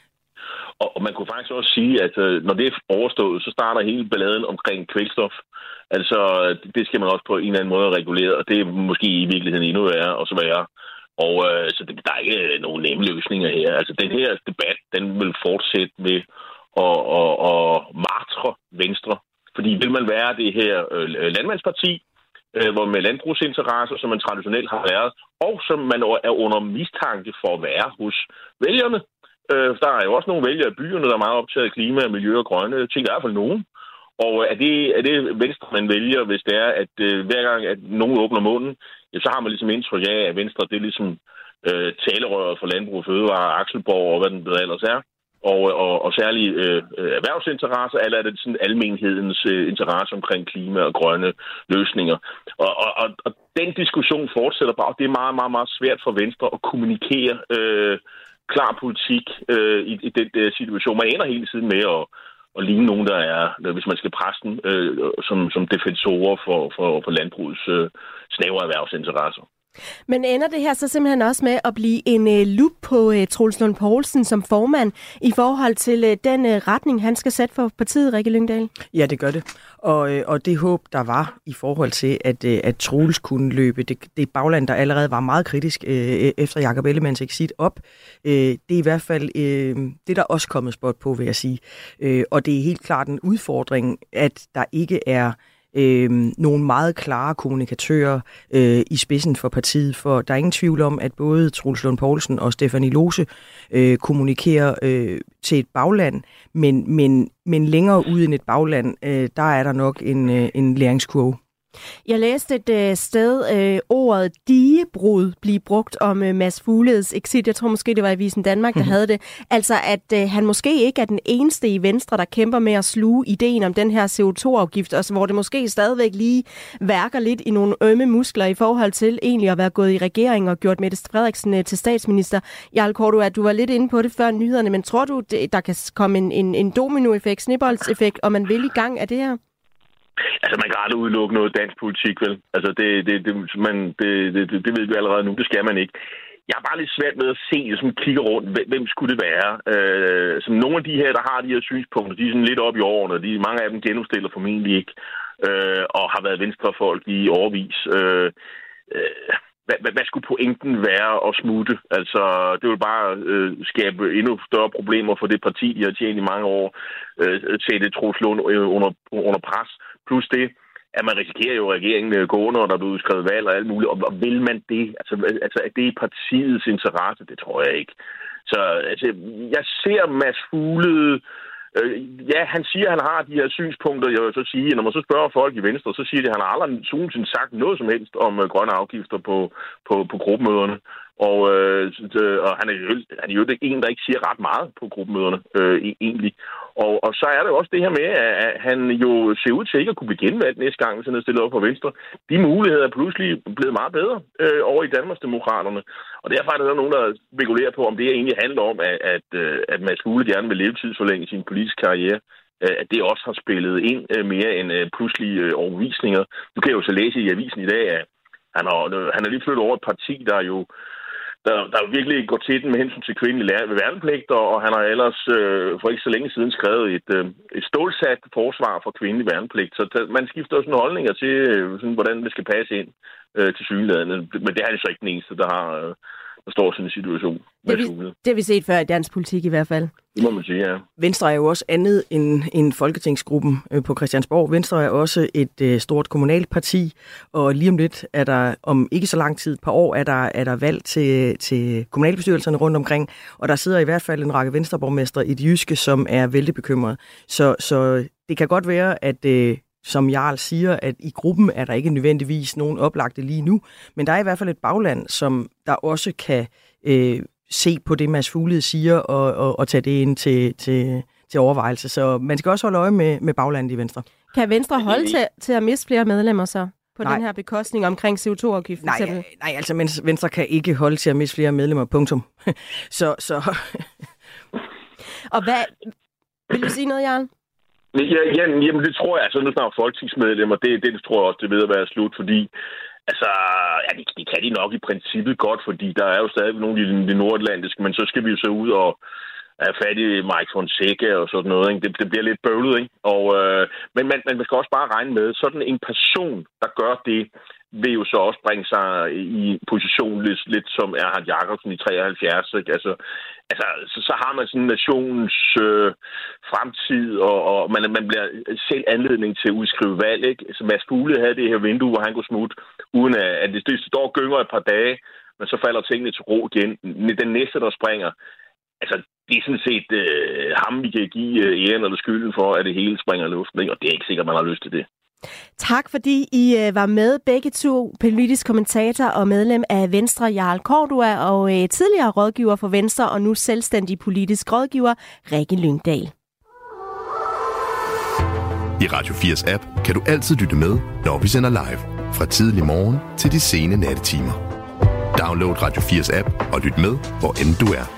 Og man kunne faktisk også sige, at øh, når det er overstået, så starter hele balladen omkring kvælstof. Altså, det skal man også på en eller anden måde regulere, og det er måske i virkeligheden endnu værre og så værre. Og øh, så det, der er ikke nogen nemme løsninger her. Altså, den her debat, den vil fortsætte med at, at, at martre Venstre. Fordi vil man være det her øh, landmandsparti, øh, hvor med landbrugsinteresser, som man traditionelt har været, og som man er under mistanke for at være hos vælgerne. Øh, der er jo også nogle vælgere i byerne, der er meget optaget af klima, miljø og grønne ting. Der er i hvert fald nogen. Og er det, er det Venstre, man vælger, hvis det er, at øh, hver gang, at nogen åbner munden, ja, så har man ligesom indtryk af, at Venstre, det er ligesom øh, talerøret for landbrug og fødevare, Akselborg og hvad den ellers er, og, og, og særlige øh, erhvervsinteresser, eller er det sådan almenhedens øh, interesse omkring klima og grønne løsninger. Og, og, og, og den diskussion fortsætter bare, og det er meget, meget, meget svært for Venstre at kommunikere øh, klar politik øh, i, i den der situation. Man ender hele tiden med at og ligne nogen, der er, hvis man skal presse dem, øh, som, som defensorer for, for, for landbrugets øh, snævre erhvervsinteresser. Men ender det her så simpelthen også med at blive en øh, lup på øh, Troels Lund Poulsen som formand i forhold til øh, den øh, retning, han skal sætte for partiet, Rikke Lyngdal? Ja, det gør det. Og, øh, og det håb, der var i forhold til, at, øh, at Troels kunne løbe det, det bagland, der allerede var meget kritisk øh, efter Jacob Ellemanns exit op, øh, det er i hvert fald øh, det, der også kommet spot på, vil jeg sige. Øh, og det er helt klart en udfordring, at der ikke er øh, nogle meget klare kommunikatører øh, i spidsen for partiet, for der er ingen tvivl om, at både Troels Lund Poulsen og Stephanie Lose øh, kommunikerer øh, til et bagland, men, men, men længere ud end et bagland, øh, der er der nok en, øh, en læringskurve. Jeg læste et øh, sted øh, ordet digebrud blive brugt om øh, Mads Fugledes exit. Jeg tror måske, det var Avisen Danmark, der havde det. Altså, at øh, han måske ikke er den eneste i Venstre, der kæmper med at sluge ideen om den her C O to afgift, og hvor det måske stadigvæk lige værker lidt i nogle ømme muskler i forhold til egentlig at være gået i regering og gjort Mette Frederiksen øh, til statsminister. Jarl Cordua, du var lidt inde på det før nyhederne, men tror du, det, der kan komme en, en, en dominoeffekt, snibboldseffekt, og man vil i gang af det her? Altså, man kan aldrig udelukke noget dansk politik, vel? Altså, det, det, det, man, det, det, det ved vi allerede nu. Det skal man ikke. Jeg har bare lidt svært med at se, som kigger rundt, hvem skulle det være? Øh, som nogle af de her, der har de her synspunkter, de er sådan lidt op i årene. De, mange af dem genudstiller formentlig ikke, øh, og har været venstrefolk i årevis. Øh, øh, hvad, hvad, hvad skulle pointen være at smutte? Altså, det vil bare øh, skabe endnu større problemer for det parti, de har tjent i mange år, øh, til det Troels Lund under, under pres. Plus det, at man risikerer jo, at regeringen går under, og der bliver udskrevet valg og alt muligt. Og, og vil man det? Altså, altså, er det i partiets interesse? Det tror jeg ikke. Så altså, jeg ser Mads Fuglede. Øh, ja, han siger, at han har de her synspunkter. Jeg vil så sige, når man så spørger folk i Venstre, så siger de, at han har aldrig nogensinde sagt noget som helst om øh, grønne afgifter på, på, på gruppemøderne. Og, øh, og han er jo han er jo en, der ikke siger ret meget på gruppemøderne, øh, egentlig. Og, og så er der jo også det her med, at han jo ser ud til ikke at kunne blive genvalgt næste gang, hvis han er stillet op på Venstre. De muligheder er pludselig blevet meget bedre øh, over i Danmarksdemokraterne. Og derfor er der nogen, der spekulerer på, om det egentlig handler om, at, at, at Mads Fuglede gerne vil levetidsforlænge sin politiske karriere. At det også har spillet ind mere end pludselige overbevisninger. Du kan jo så læse i avisen i dag, at han har, han er lige flyttet over et parti, der jo Der, der virkelig går til den med hensyn til kvindelig værnepligt, og han har ellers øh, for ikke så længe siden skrevet et, øh, et stålsat forsvar for kvindelig værnepligt. Så t- man skifter også nogle holdninger til, øh, sådan, hvordan det skal passe ind øh, til synligheden. Men det er altså ikke den eneste, der har øh, der står sådan en situation. Det, vi, det har vi set før i dansk politik i hvert fald. Det må man sige, ja. Venstre er jo også andet end, end Folketingsgruppen på Christiansborg. Venstre er også et øh, stort kommunalt parti, og lige om lidt er der, om ikke så lang tid, et par år, er der, er der valg til, til kommunalbestyrelserne rundt omkring, og der sidder i hvert fald en række venstreborgmestre i det jyske, som er vældig bekymrede. Så, så det kan godt være, at øh, som Jarl siger, at i gruppen er der ikke nødvendigvis nogen oplagte lige nu, men der er i hvert fald et bagland, som der også kan øh, se på det, Mads Fuglede siger, og, og, og tage det ind til, til, til overvejelse. Så man skal også holde øje med, med baglandet i Venstre. Kan Venstre holde til, til at miste flere medlemmer så? På nej. Den her bekostning omkring C O to afgift? Nej, nej, altså Venstre kan ikke holde til at miste flere medlemmer, punktum. så, så. Og hvad... Vil du sige noget, Jarl? Ja, ja, jamen det tror jeg, altså nu snart folketingsmedlemmer, det, det, det tror jeg også, det ved at være slut, fordi altså, ja, det, det kan de nok i princippet godt, fordi der er jo stadig nogle i det nordatlantiske, men så skal vi jo så ud og have fat i Mike Fonseca og sådan noget, ikke? Det, det bliver lidt bøvlet, ikke? Og, øh, men man, man skal også bare regne med, sådan en person, der gør det, vil jo så også bringe sig i position lidt, lidt som Erhard Jacobsen i treoghalvfjerds, ikke? Altså, altså så, så har man sådan nationens øh, fremtid, og, og man, man bliver selv anledning til at udskrive valg, ikke? Så Mads Fuglede havde det her vindue, hvor han kunne smutte, uden at, at det, det står og gynger et par dage, men så falder tingene til ro igen. Den næste, der springer, altså det er sådan set øh, ham, vi kan give øh, æren eller skylden for, at det hele springer i luften, ikke? Og det er ikke sikkert, man har lyst til det. Tak fordi I øh, var med, begge to, politisk kommentator og medlem af Venstre, Jarl Cordua, og øh, tidligere rådgiver for Venstre og nu selvstændig politisk rådgiver, Rikke Lyngdal. I Radio fires app kan du altid lytte med, når vi sender live fra tidlig morgen til de sene nattetimer. Download Radio fires app og lyt med, hvor end du er.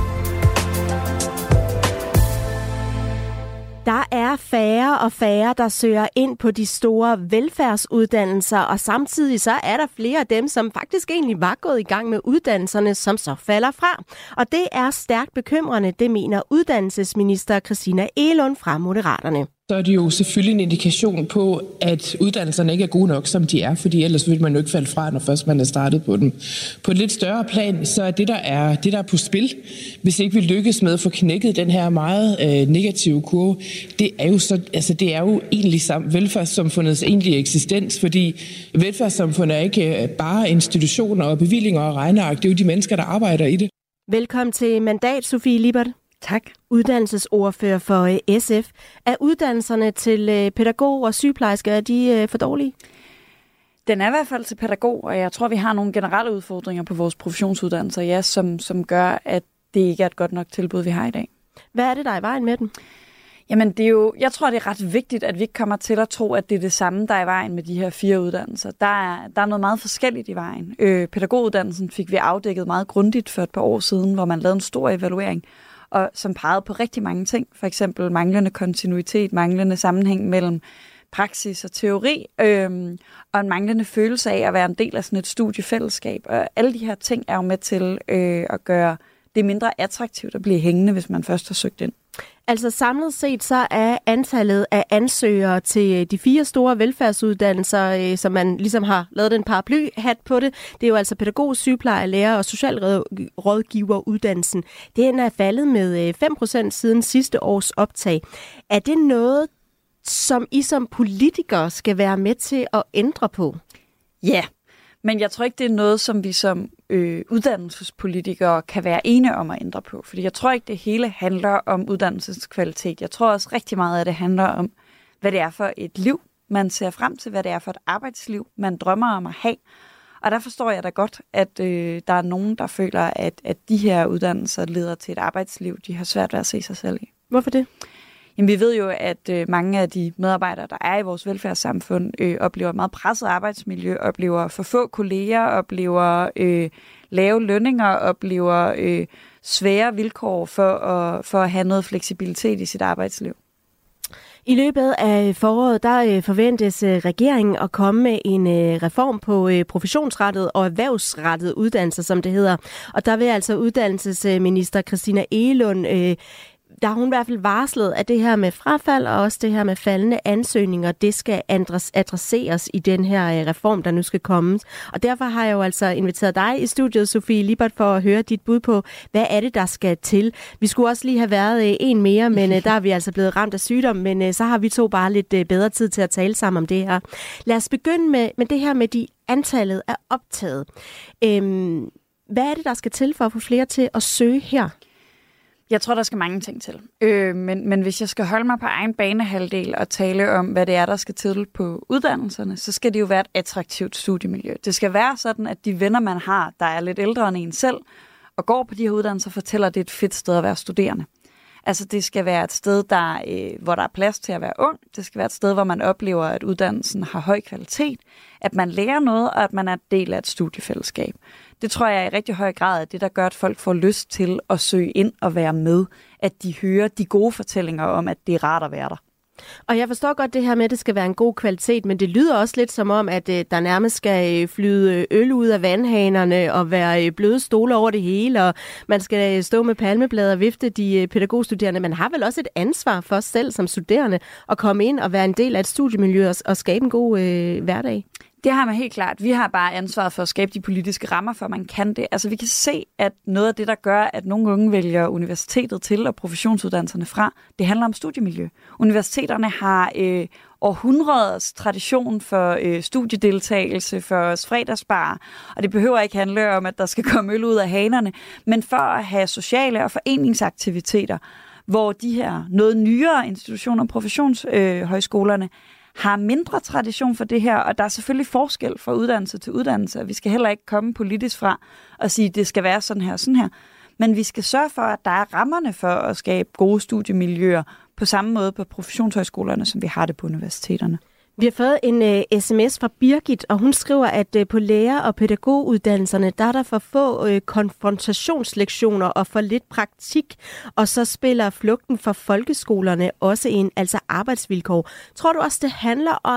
Der er færre og færre, der søger ind på de store velfærdsuddannelser, og samtidig så er der flere af dem, som faktisk egentlig var gået i gang med uddannelserne, som så falder fra. Og det er stærkt bekymrende, det mener uddannelsesminister Christina Egelund fra Moderaterne. så er det jo selvfølgelig en indikation på, at uddannelserne ikke er gode nok, som de er, fordi ellers vil man jo ikke falde fra, når først man er startet på dem. På et lidt større plan, så er det, der er, det, der er på spil, hvis ikke vi lykkes med at få knækket den her meget øh, negative kurve, det er jo, så, altså, det er jo egentlig sam- velfærdssamfundets egentlige eksistens, fordi velfærdssamfundet er ikke bare institutioner og bevillinger og regneark, det er jo de mennesker, der arbejder i det. Velkommen til Mandat, Sofie Lippert. Tak. Uddannelsesordfører for S F. Er uddannelserne til pædagog og sygeplejersker, er de for dårlige? Den er i hvert fald til pædagog, og jeg tror, vi har nogle generelle udfordringer på vores professionsuddannelser, ja, som, som gør, at det ikke er et godt nok tilbud, vi har i dag. Hvad er det, der er i vejen med den? Jamen, det er jo, jeg tror, det er ret vigtigt, at vi ikke kommer til at tro, at det er det samme, der er i vejen med de her fire uddannelser. Der er, der er noget meget forskelligt i vejen. Øh, pædagoguddannelsen fik vi afdækket meget grundigt for et par år siden, hvor man lavede en stor evaluering, og som pegede på rigtig mange ting. For eksempel manglende kontinuitet, manglende sammenhæng mellem praksis og teori, øhm, og en manglende følelse af at være en del af sådan et studiefællesskab. Og alle de her ting er jo med til øh, at gøre det mindre attraktivt at blive hængende, hvis man først har søgt ind. Altså samlet set, så er antallet af ansøgere til de fire store velfærdsuddannelser, som man ligesom har lavet en paraplyhat på det, det er jo altså pædagog, sygeplejer, lærer og socialrådgiveruddannelsen. Den er faldet med fem procent siden sidste års optag. Er det noget, som I som politikere skal være med til at ændre på? Ja, men jeg tror ikke, det er noget, som vi som øh, uddannelsespolitikere kan være enige om at ændre på. Fordi jeg tror ikke, det hele handler om uddannelseskvalitet. Jeg tror også rigtig meget, at det handler om, hvad det er for et liv, man ser frem til, hvad det er for et arbejdsliv, man drømmer om at have. Og der forstår jeg da godt, at øh, der er nogen, der føler, at, at de her uddannelser leder til et arbejdsliv, de har svært ved at se sig selv i. Hvorfor det? Jamen, vi ved jo, at øh, mange af de medarbejdere, der er i vores velfærdssamfund, øh, oplever et meget presset arbejdsmiljø, oplever for få kolleger, oplever øh, lave lønninger, oplever øh, svære vilkår for at, for at have noget fleksibilitet i sit arbejdsliv. I løbet af foråret, der forventes regeringen at komme med en reform på professionsrettet og erhvervsrettet uddannelse, som det hedder. Og der vil altså uddannelsesminister Christina Egelund, der har hun i hvert fald varslet, at det her med frafald og også det her med faldende ansøgninger, det skal adresseres i den her reform, der nu skal komme. Og derfor har jeg jo altså inviteret dig i studiet, Sofie Lippert, for at høre dit bud på, hvad er det, der skal til. Vi skulle også lige have været en mere, men der er vi altså blevet ramt af sygdom, men så har vi to bare lidt bedre tid til at tale sammen om det her. Lad os begynde med, med det her med de antallet af optaget. Øhm, hvad er det, der skal til for at få flere til at søge her? Jeg tror, der skal mange ting til. Øh, men, men hvis jeg skal holde mig på egen banehalvdel og tale om, hvad det er, der skal til på uddannelserne, så skal det jo være et attraktivt studiemiljø. Det skal være sådan, at de venner, man har, der er lidt ældre end en selv, og går på de her uddannelser, fortæller, at det er et fedt sted at være studerende. Altså, det skal være et sted, der, øh, hvor der er plads til at være ung. Det skal være et sted, hvor man oplever, at uddannelsen har høj kvalitet, at man lærer noget, og at man er en del af et studiefællesskab. Det tror jeg i rigtig høj grad er det, der gør, at folk får lyst til at søge ind og være med. At de hører de gode fortællinger om, at det er rart at være der. Og jeg forstår godt det her med, at det skal være en god kvalitet, men det lyder også lidt som om, at der nærmest skal flyde øl ud af vandhanerne og være bløde stole over det hele, og man skal stå med palmeblade og vifte de pædagogstuderende. Man har vel også et ansvar for os selv som studerende at komme ind og være en del af et studiemiljø og skabe en god øh, hverdag. Det har man helt klart. Vi har bare ansvaret for at skabe de politiske rammer, for man kan det. Altså, vi kan se, at noget af det, der gør, at nogle unge vælger universitetet til og professionsuddannelserne fra, det handler om studiemiljø. Universiteterne har øh, århundreders tradition for øh, studiedeltagelse, for fredagsbar, og det behøver ikke handle om, at der skal komme øl ud af hanerne, men for at have sociale og foreningsaktiviteter, hvor de her noget nyere institutioner, professionshøjskolerne, øh, har mindre tradition for det her, og der er selvfølgelig forskel fra uddannelse til uddannelse. Vi skal heller ikke komme politisk fra og sige, at det skal være sådan her og sådan her. Men vi skal sørge for, at der er rammerne for at skabe gode studiemiljøer på samme måde på professionshøjskolerne, som vi har det på universiteterne. Vi har fået en uh, sms fra Birgit, og hun skriver, at uh, på lærer- og pædagoguddannelserne, der er der for få uh, konfrontationslektioner og for lidt praktik, og så spiller flugten for folkeskolerne også en, altså arbejdsvilkår. Tror du også, det handler om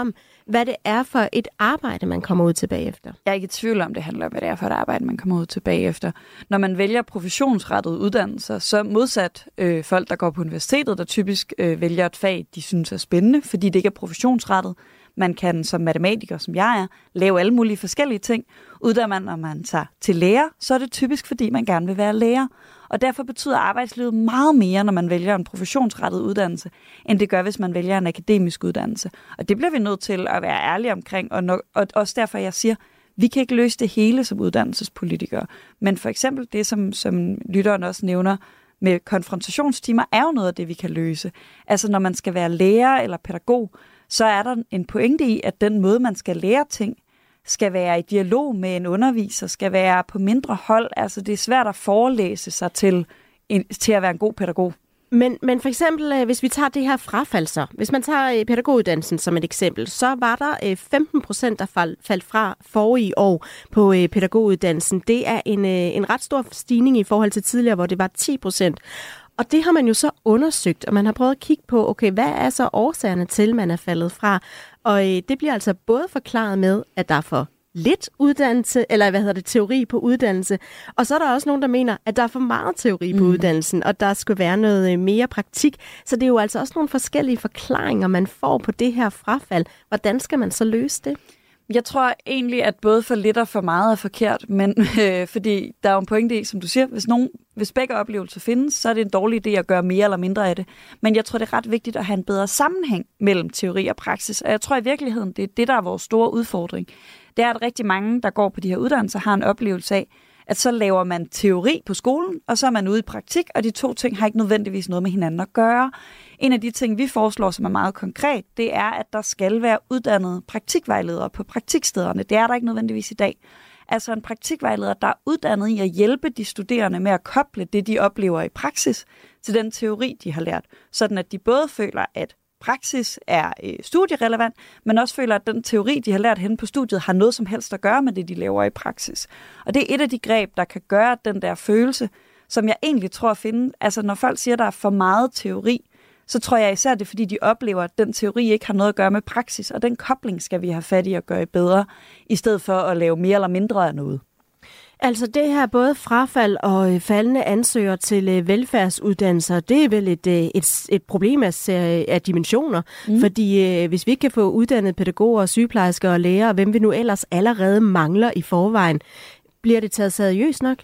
hvad det er for et arbejde, man kommer ud til bagefter. Jeg er ikke i tvivl om, det handler om, hvad det er for et arbejde, man kommer ud til bagefter. Når man vælger professionsrettede uddannelser, så modsat øh, folk, der går på universitetet, der typisk øh, vælger et fag, de synes er spændende, fordi det ikke er professionsrettet. Man kan som matematiker, som jeg er, lave alle mulige forskellige ting. Uddanner man, når man tager til lærer, så er det typisk, fordi man gerne vil være lærer. Og derfor betyder arbejdslivet meget mere, når man vælger en professionsrettet uddannelse, end det gør, hvis man vælger en akademisk uddannelse. Og det bliver vi nødt til at være ærlige omkring, og, nok, og også derfor, jeg siger, vi kan ikke løse det hele som uddannelsespolitikere. Men for eksempel det, som, som lytteren også nævner, med konfrontationstimer, er jo noget af det, vi kan løse. Altså når man skal være lærer eller pædagog, så er der en pointe i, at den måde, man skal lære ting, skal være i dialog med en underviser, skal være på mindre hold. Altså det er svært at forelæse sig til, en, til at være en god pædagog. Men, men for eksempel, hvis vi tager det her frafald så, hvis man tager pædagoguddannelsen som et eksempel, så var der femten procent, der faldt fra forrige år på pædagoguddannelsen. Det er en, en ret stor stigning i forhold til tidligere, hvor det var ti procent. Og det har man jo så undersøgt, og man har prøvet at kigge på, okay, hvad er så årsagerne til, man er faldet fra? Og det bliver altså både forklaret med, at der er for lidt uddannelse, eller hvad hedder det, teori på uddannelse. Og så er der også nogen, der mener, at der er for meget teori på mm. uddannelsen, og der skulle være noget mere praktik. Så det er jo altså også nogle forskellige forklaringer, man får på det her frafald. Hvordan skal man så løse det? Jeg tror egentlig, at både for lidt og for meget er forkert, men øh, fordi der er jo en pointe i, som du siger, hvis, nogen, hvis begge oplevelser findes, så er det en dårlig idé at gøre mere eller mindre af det. Men jeg tror, det er ret vigtigt at have en bedre sammenhæng mellem teori og praksis, og jeg tror i virkeligheden, det er det, der er vores store udfordring. Det er, at rigtig mange, der går på de her uddannelser, har en oplevelse af, at så laver man teori på skolen, og så er man ude i praktik, og de to ting har ikke nødvendigvis noget med hinanden at gøre. En af de ting, vi foreslår, som er meget konkret, det er, at der skal være uddannede praktikvejledere på praktikstederne. Det er der ikke nødvendigvis i dag. Altså en praktikvejleder, der er uddannet i at hjælpe de studerende med at koble det, de oplever i praksis, til den teori, de har lært. Sådan at de både føler, at praksis er øh, studierelevant, men også føler, at den teori, de har lært henne på studiet, har noget som helst at gøre med det, de laver i praksis. Og det er et af de greb, der kan gøre den der følelse, som jeg egentlig tror at finde. Altså når folk siger, at der er for meget teori, så tror jeg især, det er, fordi de oplever, at den teori ikke har noget at gøre med praksis, og den kobling skal vi have fat i at gøre bedre, i stedet for at lave mere eller mindre af noget. Altså det her både frafald og faldende ansøgere til velfærdsuddannelser, det er vel et, et, et problem af, af dimensioner. Mm. Fordi hvis vi ikke kan få uddannet pædagoger, sygeplejersker og læger, hvem vi nu ellers allerede mangler i forvejen, bliver det taget seriøst nok?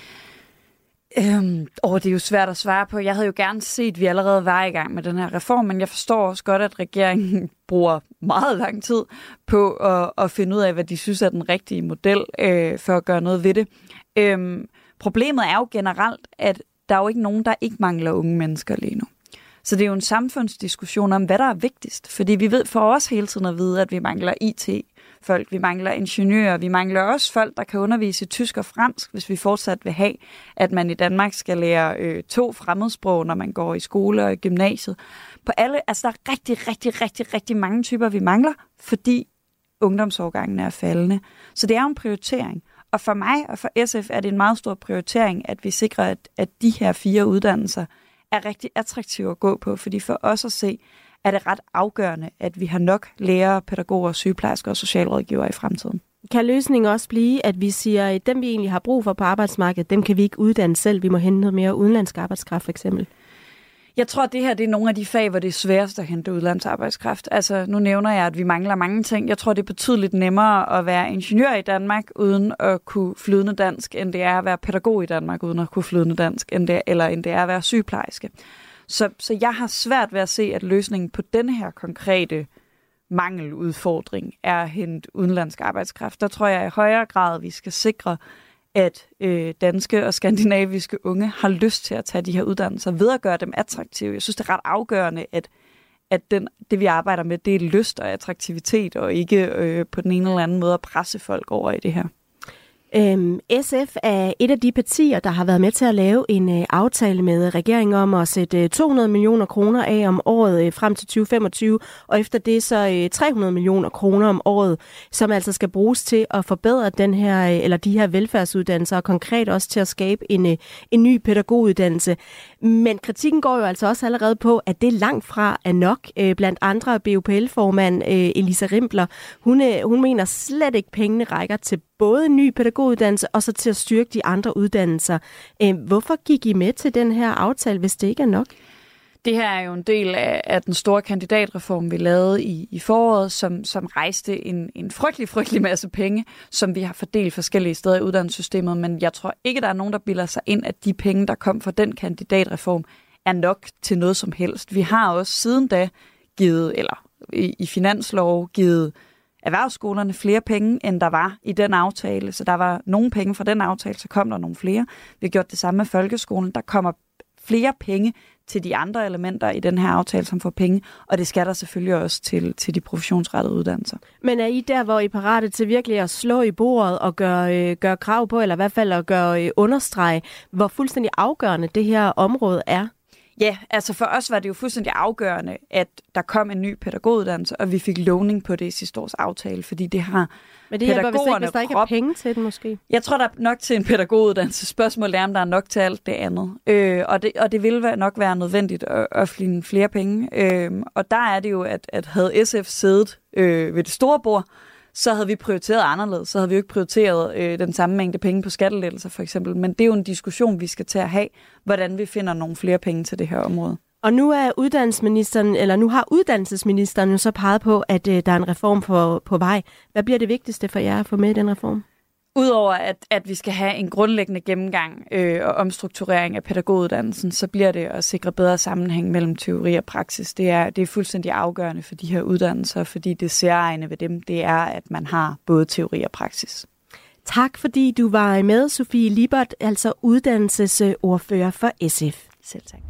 Øhm, åh, det er jo svært at svare på. Jeg havde jo gerne set, at vi allerede var i gang med den her reform, men jeg forstår også godt, at regeringen bruger meget lang tid på at, at finde ud af, hvad de synes er den rigtige model øh, for at gøre noget ved det. Øhm, problemet er jo generelt, at der er jo ikke nogen, der ikke mangler unge mennesker lige nu. Så det er jo en samfundsdiskussion om, hvad der er vigtigst. Fordi vi ved for os hele tiden at vide, at vi mangler I T-folk, vi mangler ingeniører, vi mangler også folk, der kan undervise i tysk og fransk, hvis vi fortsat vil have, at man i Danmark skal lære øh, to fremmedsprog, når man går i skole og i gymnasiet. På alle, altså der er rigtig, rigtig, rigtig, rigtig mange typer, vi mangler, fordi ungdomsårgangene er faldende. Så det er jo en prioritering. Og for mig og for S F er det en meget stor prioritering, at vi sikrer, at, at de her fire uddannelser er rigtig attraktive at gå på, fordi for os at se, er det ret afgørende, at vi har nok lærere, pædagoger, sygeplejersker og socialrådgivere i fremtiden. Kan løsningen også blive, at vi siger, at dem vi egentlig har brug for på arbejdsmarkedet, dem kan vi ikke uddanne selv, vi må hente noget mere udenlandsk arbejdskraft for eksempel? Jeg tror, at det her det er nogle af de fag, hvor det er sværest at hente udlandsarbejdskraft. Altså, nu nævner jeg, at vi mangler mange ting. Jeg tror, det er betydeligt nemmere at være ingeniør i Danmark, uden at kunne flydende dansk, end det er at være pædagog i Danmark, uden at kunne flydende dansk, end det, eller end det er at være sygeplejerske. Så, så jeg har svært ved at se, at løsningen på denne her konkrete mangeludfordring er at hente udenlandsk arbejdskraft. Der tror jeg i højere grad, at vi skal sikre, at øh, danske og skandinaviske unge har lyst til at tage de her uddannelser ved at gøre dem attraktive. Jeg synes, det er ret afgørende, at, at den, det, vi arbejder med, det er lyst og attraktivitet, og ikke øh, på den ene eller anden måde at presse folk over i det her. Øhm, S F er et af de partier, der har været med til at lave en øh, aftale med regeringen om at sætte øh, to hundrede millioner kroner af om året øh, frem til tyve femogtyve, og efter det så øh, tre hundrede millioner kroner om året, som altså skal bruges til at forbedre den her, øh, eller de her velfærdsuddannelser, og konkret også til at skabe en, øh, en ny pædagoguddannelse. Men kritikken går jo altså også allerede på, at det langt fra er nok. Øh, blandt andre B U P L-formand øh, Elisa Rimpler, hun, øh, hun mener slet ikke, pengene rækker til både en ny pædagoguddannelse og så til at styrke de andre uddannelser. Øh, hvorfor gik I med til den her aftale, hvis det ikke er nok? Det her er jo en del af, af den store kandidatreform, vi lavede i, i foråret, som, som rejste en, en frygtelig, frygtelig masse penge, som vi har fordelt forskellige steder i uddannelsessystemet. Men jeg tror ikke, der er nogen, der bilder sig ind, at de penge, der kom fra den kandidatreform, er nok til noget som helst. Vi har også siden da givet, eller i, i finanslov, givet erhvervsskolerne flere penge, end der var i den aftale. Så der var nogle penge fra den aftale, så kom der nogle flere. Vi har gjort det samme med folkeskolen. Der kommer flere penge til de andre elementer i den her aftale, som får penge, og det skal der selvfølgelig også til, til de professionsrettede uddannelser. Men er I der, hvor I er parate til virkelig at slå i bordet og gøre, øh, gøre krav på, eller i hvert fald at gøre øh, understrege, hvor fuldstændig afgørende det her område er? Ja, altså for os var det jo fuldstændig afgørende, at der kom en ny pædagoguddannelse, og vi fik lovning på det i sidste års aftale, fordi det har Men det hjælper vist ikke, hvis der ikke er penge til det måske? Jeg tror, der er nok til en pædagoguddannelse. Spørgsmålet er, om der er nok til alt det andet. Øh, og, det, og det vil nok være nødvendigt at, at finde flere penge. Øh, og der er det jo, at, at havde S F siddet øh, ved det store bord, så havde vi prioriteret anderledes. Så havde vi jo ikke prioriteret øh, den samme mængde penge på skattelettelser for eksempel. Men det er jo en diskussion, vi skal til at have, hvordan vi finder nogle flere penge til det her område. Og nu er uddannelsesministeren, eller nu har uddannelsesministeren jo så peget på, at øh, der er en reform på, på vej. Hvad bliver det vigtigste for jer at få med i den reform? Udover at, at vi skal have en grundlæggende gennemgang øh, og omstrukturering af pædagoguddannelsen, så bliver det at sikre bedre sammenhæng mellem teori og praksis. Det er, det er fuldstændig afgørende for de her uddannelser, fordi det særegne ved dem, det er, at man har både teori og praksis. Tak fordi du var med, Sofie Lippert, altså uddannelsesordfører for S F. Selv tak.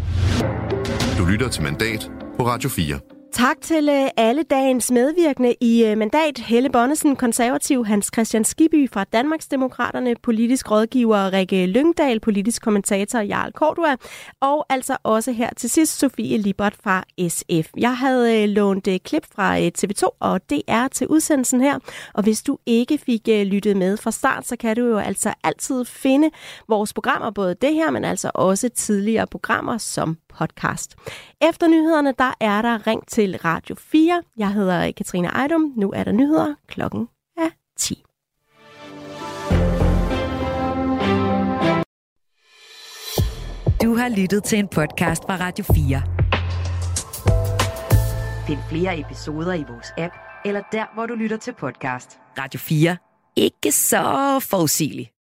Du lytter til Mandat på Radio fire. Tak til uh, alle dagens medvirkende i uh, Mandat. Helle Bonnesen, konservativ, Hans Christian Skibby fra Danmarksdemokraterne, politisk rådgiver Rikke Lyngdal, politisk kommentator Jarl Cordua, og altså også her til sidst Sofie Lippert fra S F. Jeg havde uh, lånt uh, klip fra uh, T V to og D R til udsendelsen her, og hvis du ikke fik uh, lyttet med fra start, så kan du jo altså altid finde vores programmer, både det her, men altså også tidligere programmer som podcast. Efter nyhederne, der er der ring til Radio fire. Jeg hedder Katrine Ejdom. Nu er der nyheder. Klokken er ti. Du har lyttet til en podcast fra Radio fire. Find flere episoder i vores app, eller der, hvor du lytter til podcast. Radio fire. Ikke så forudsigeligt.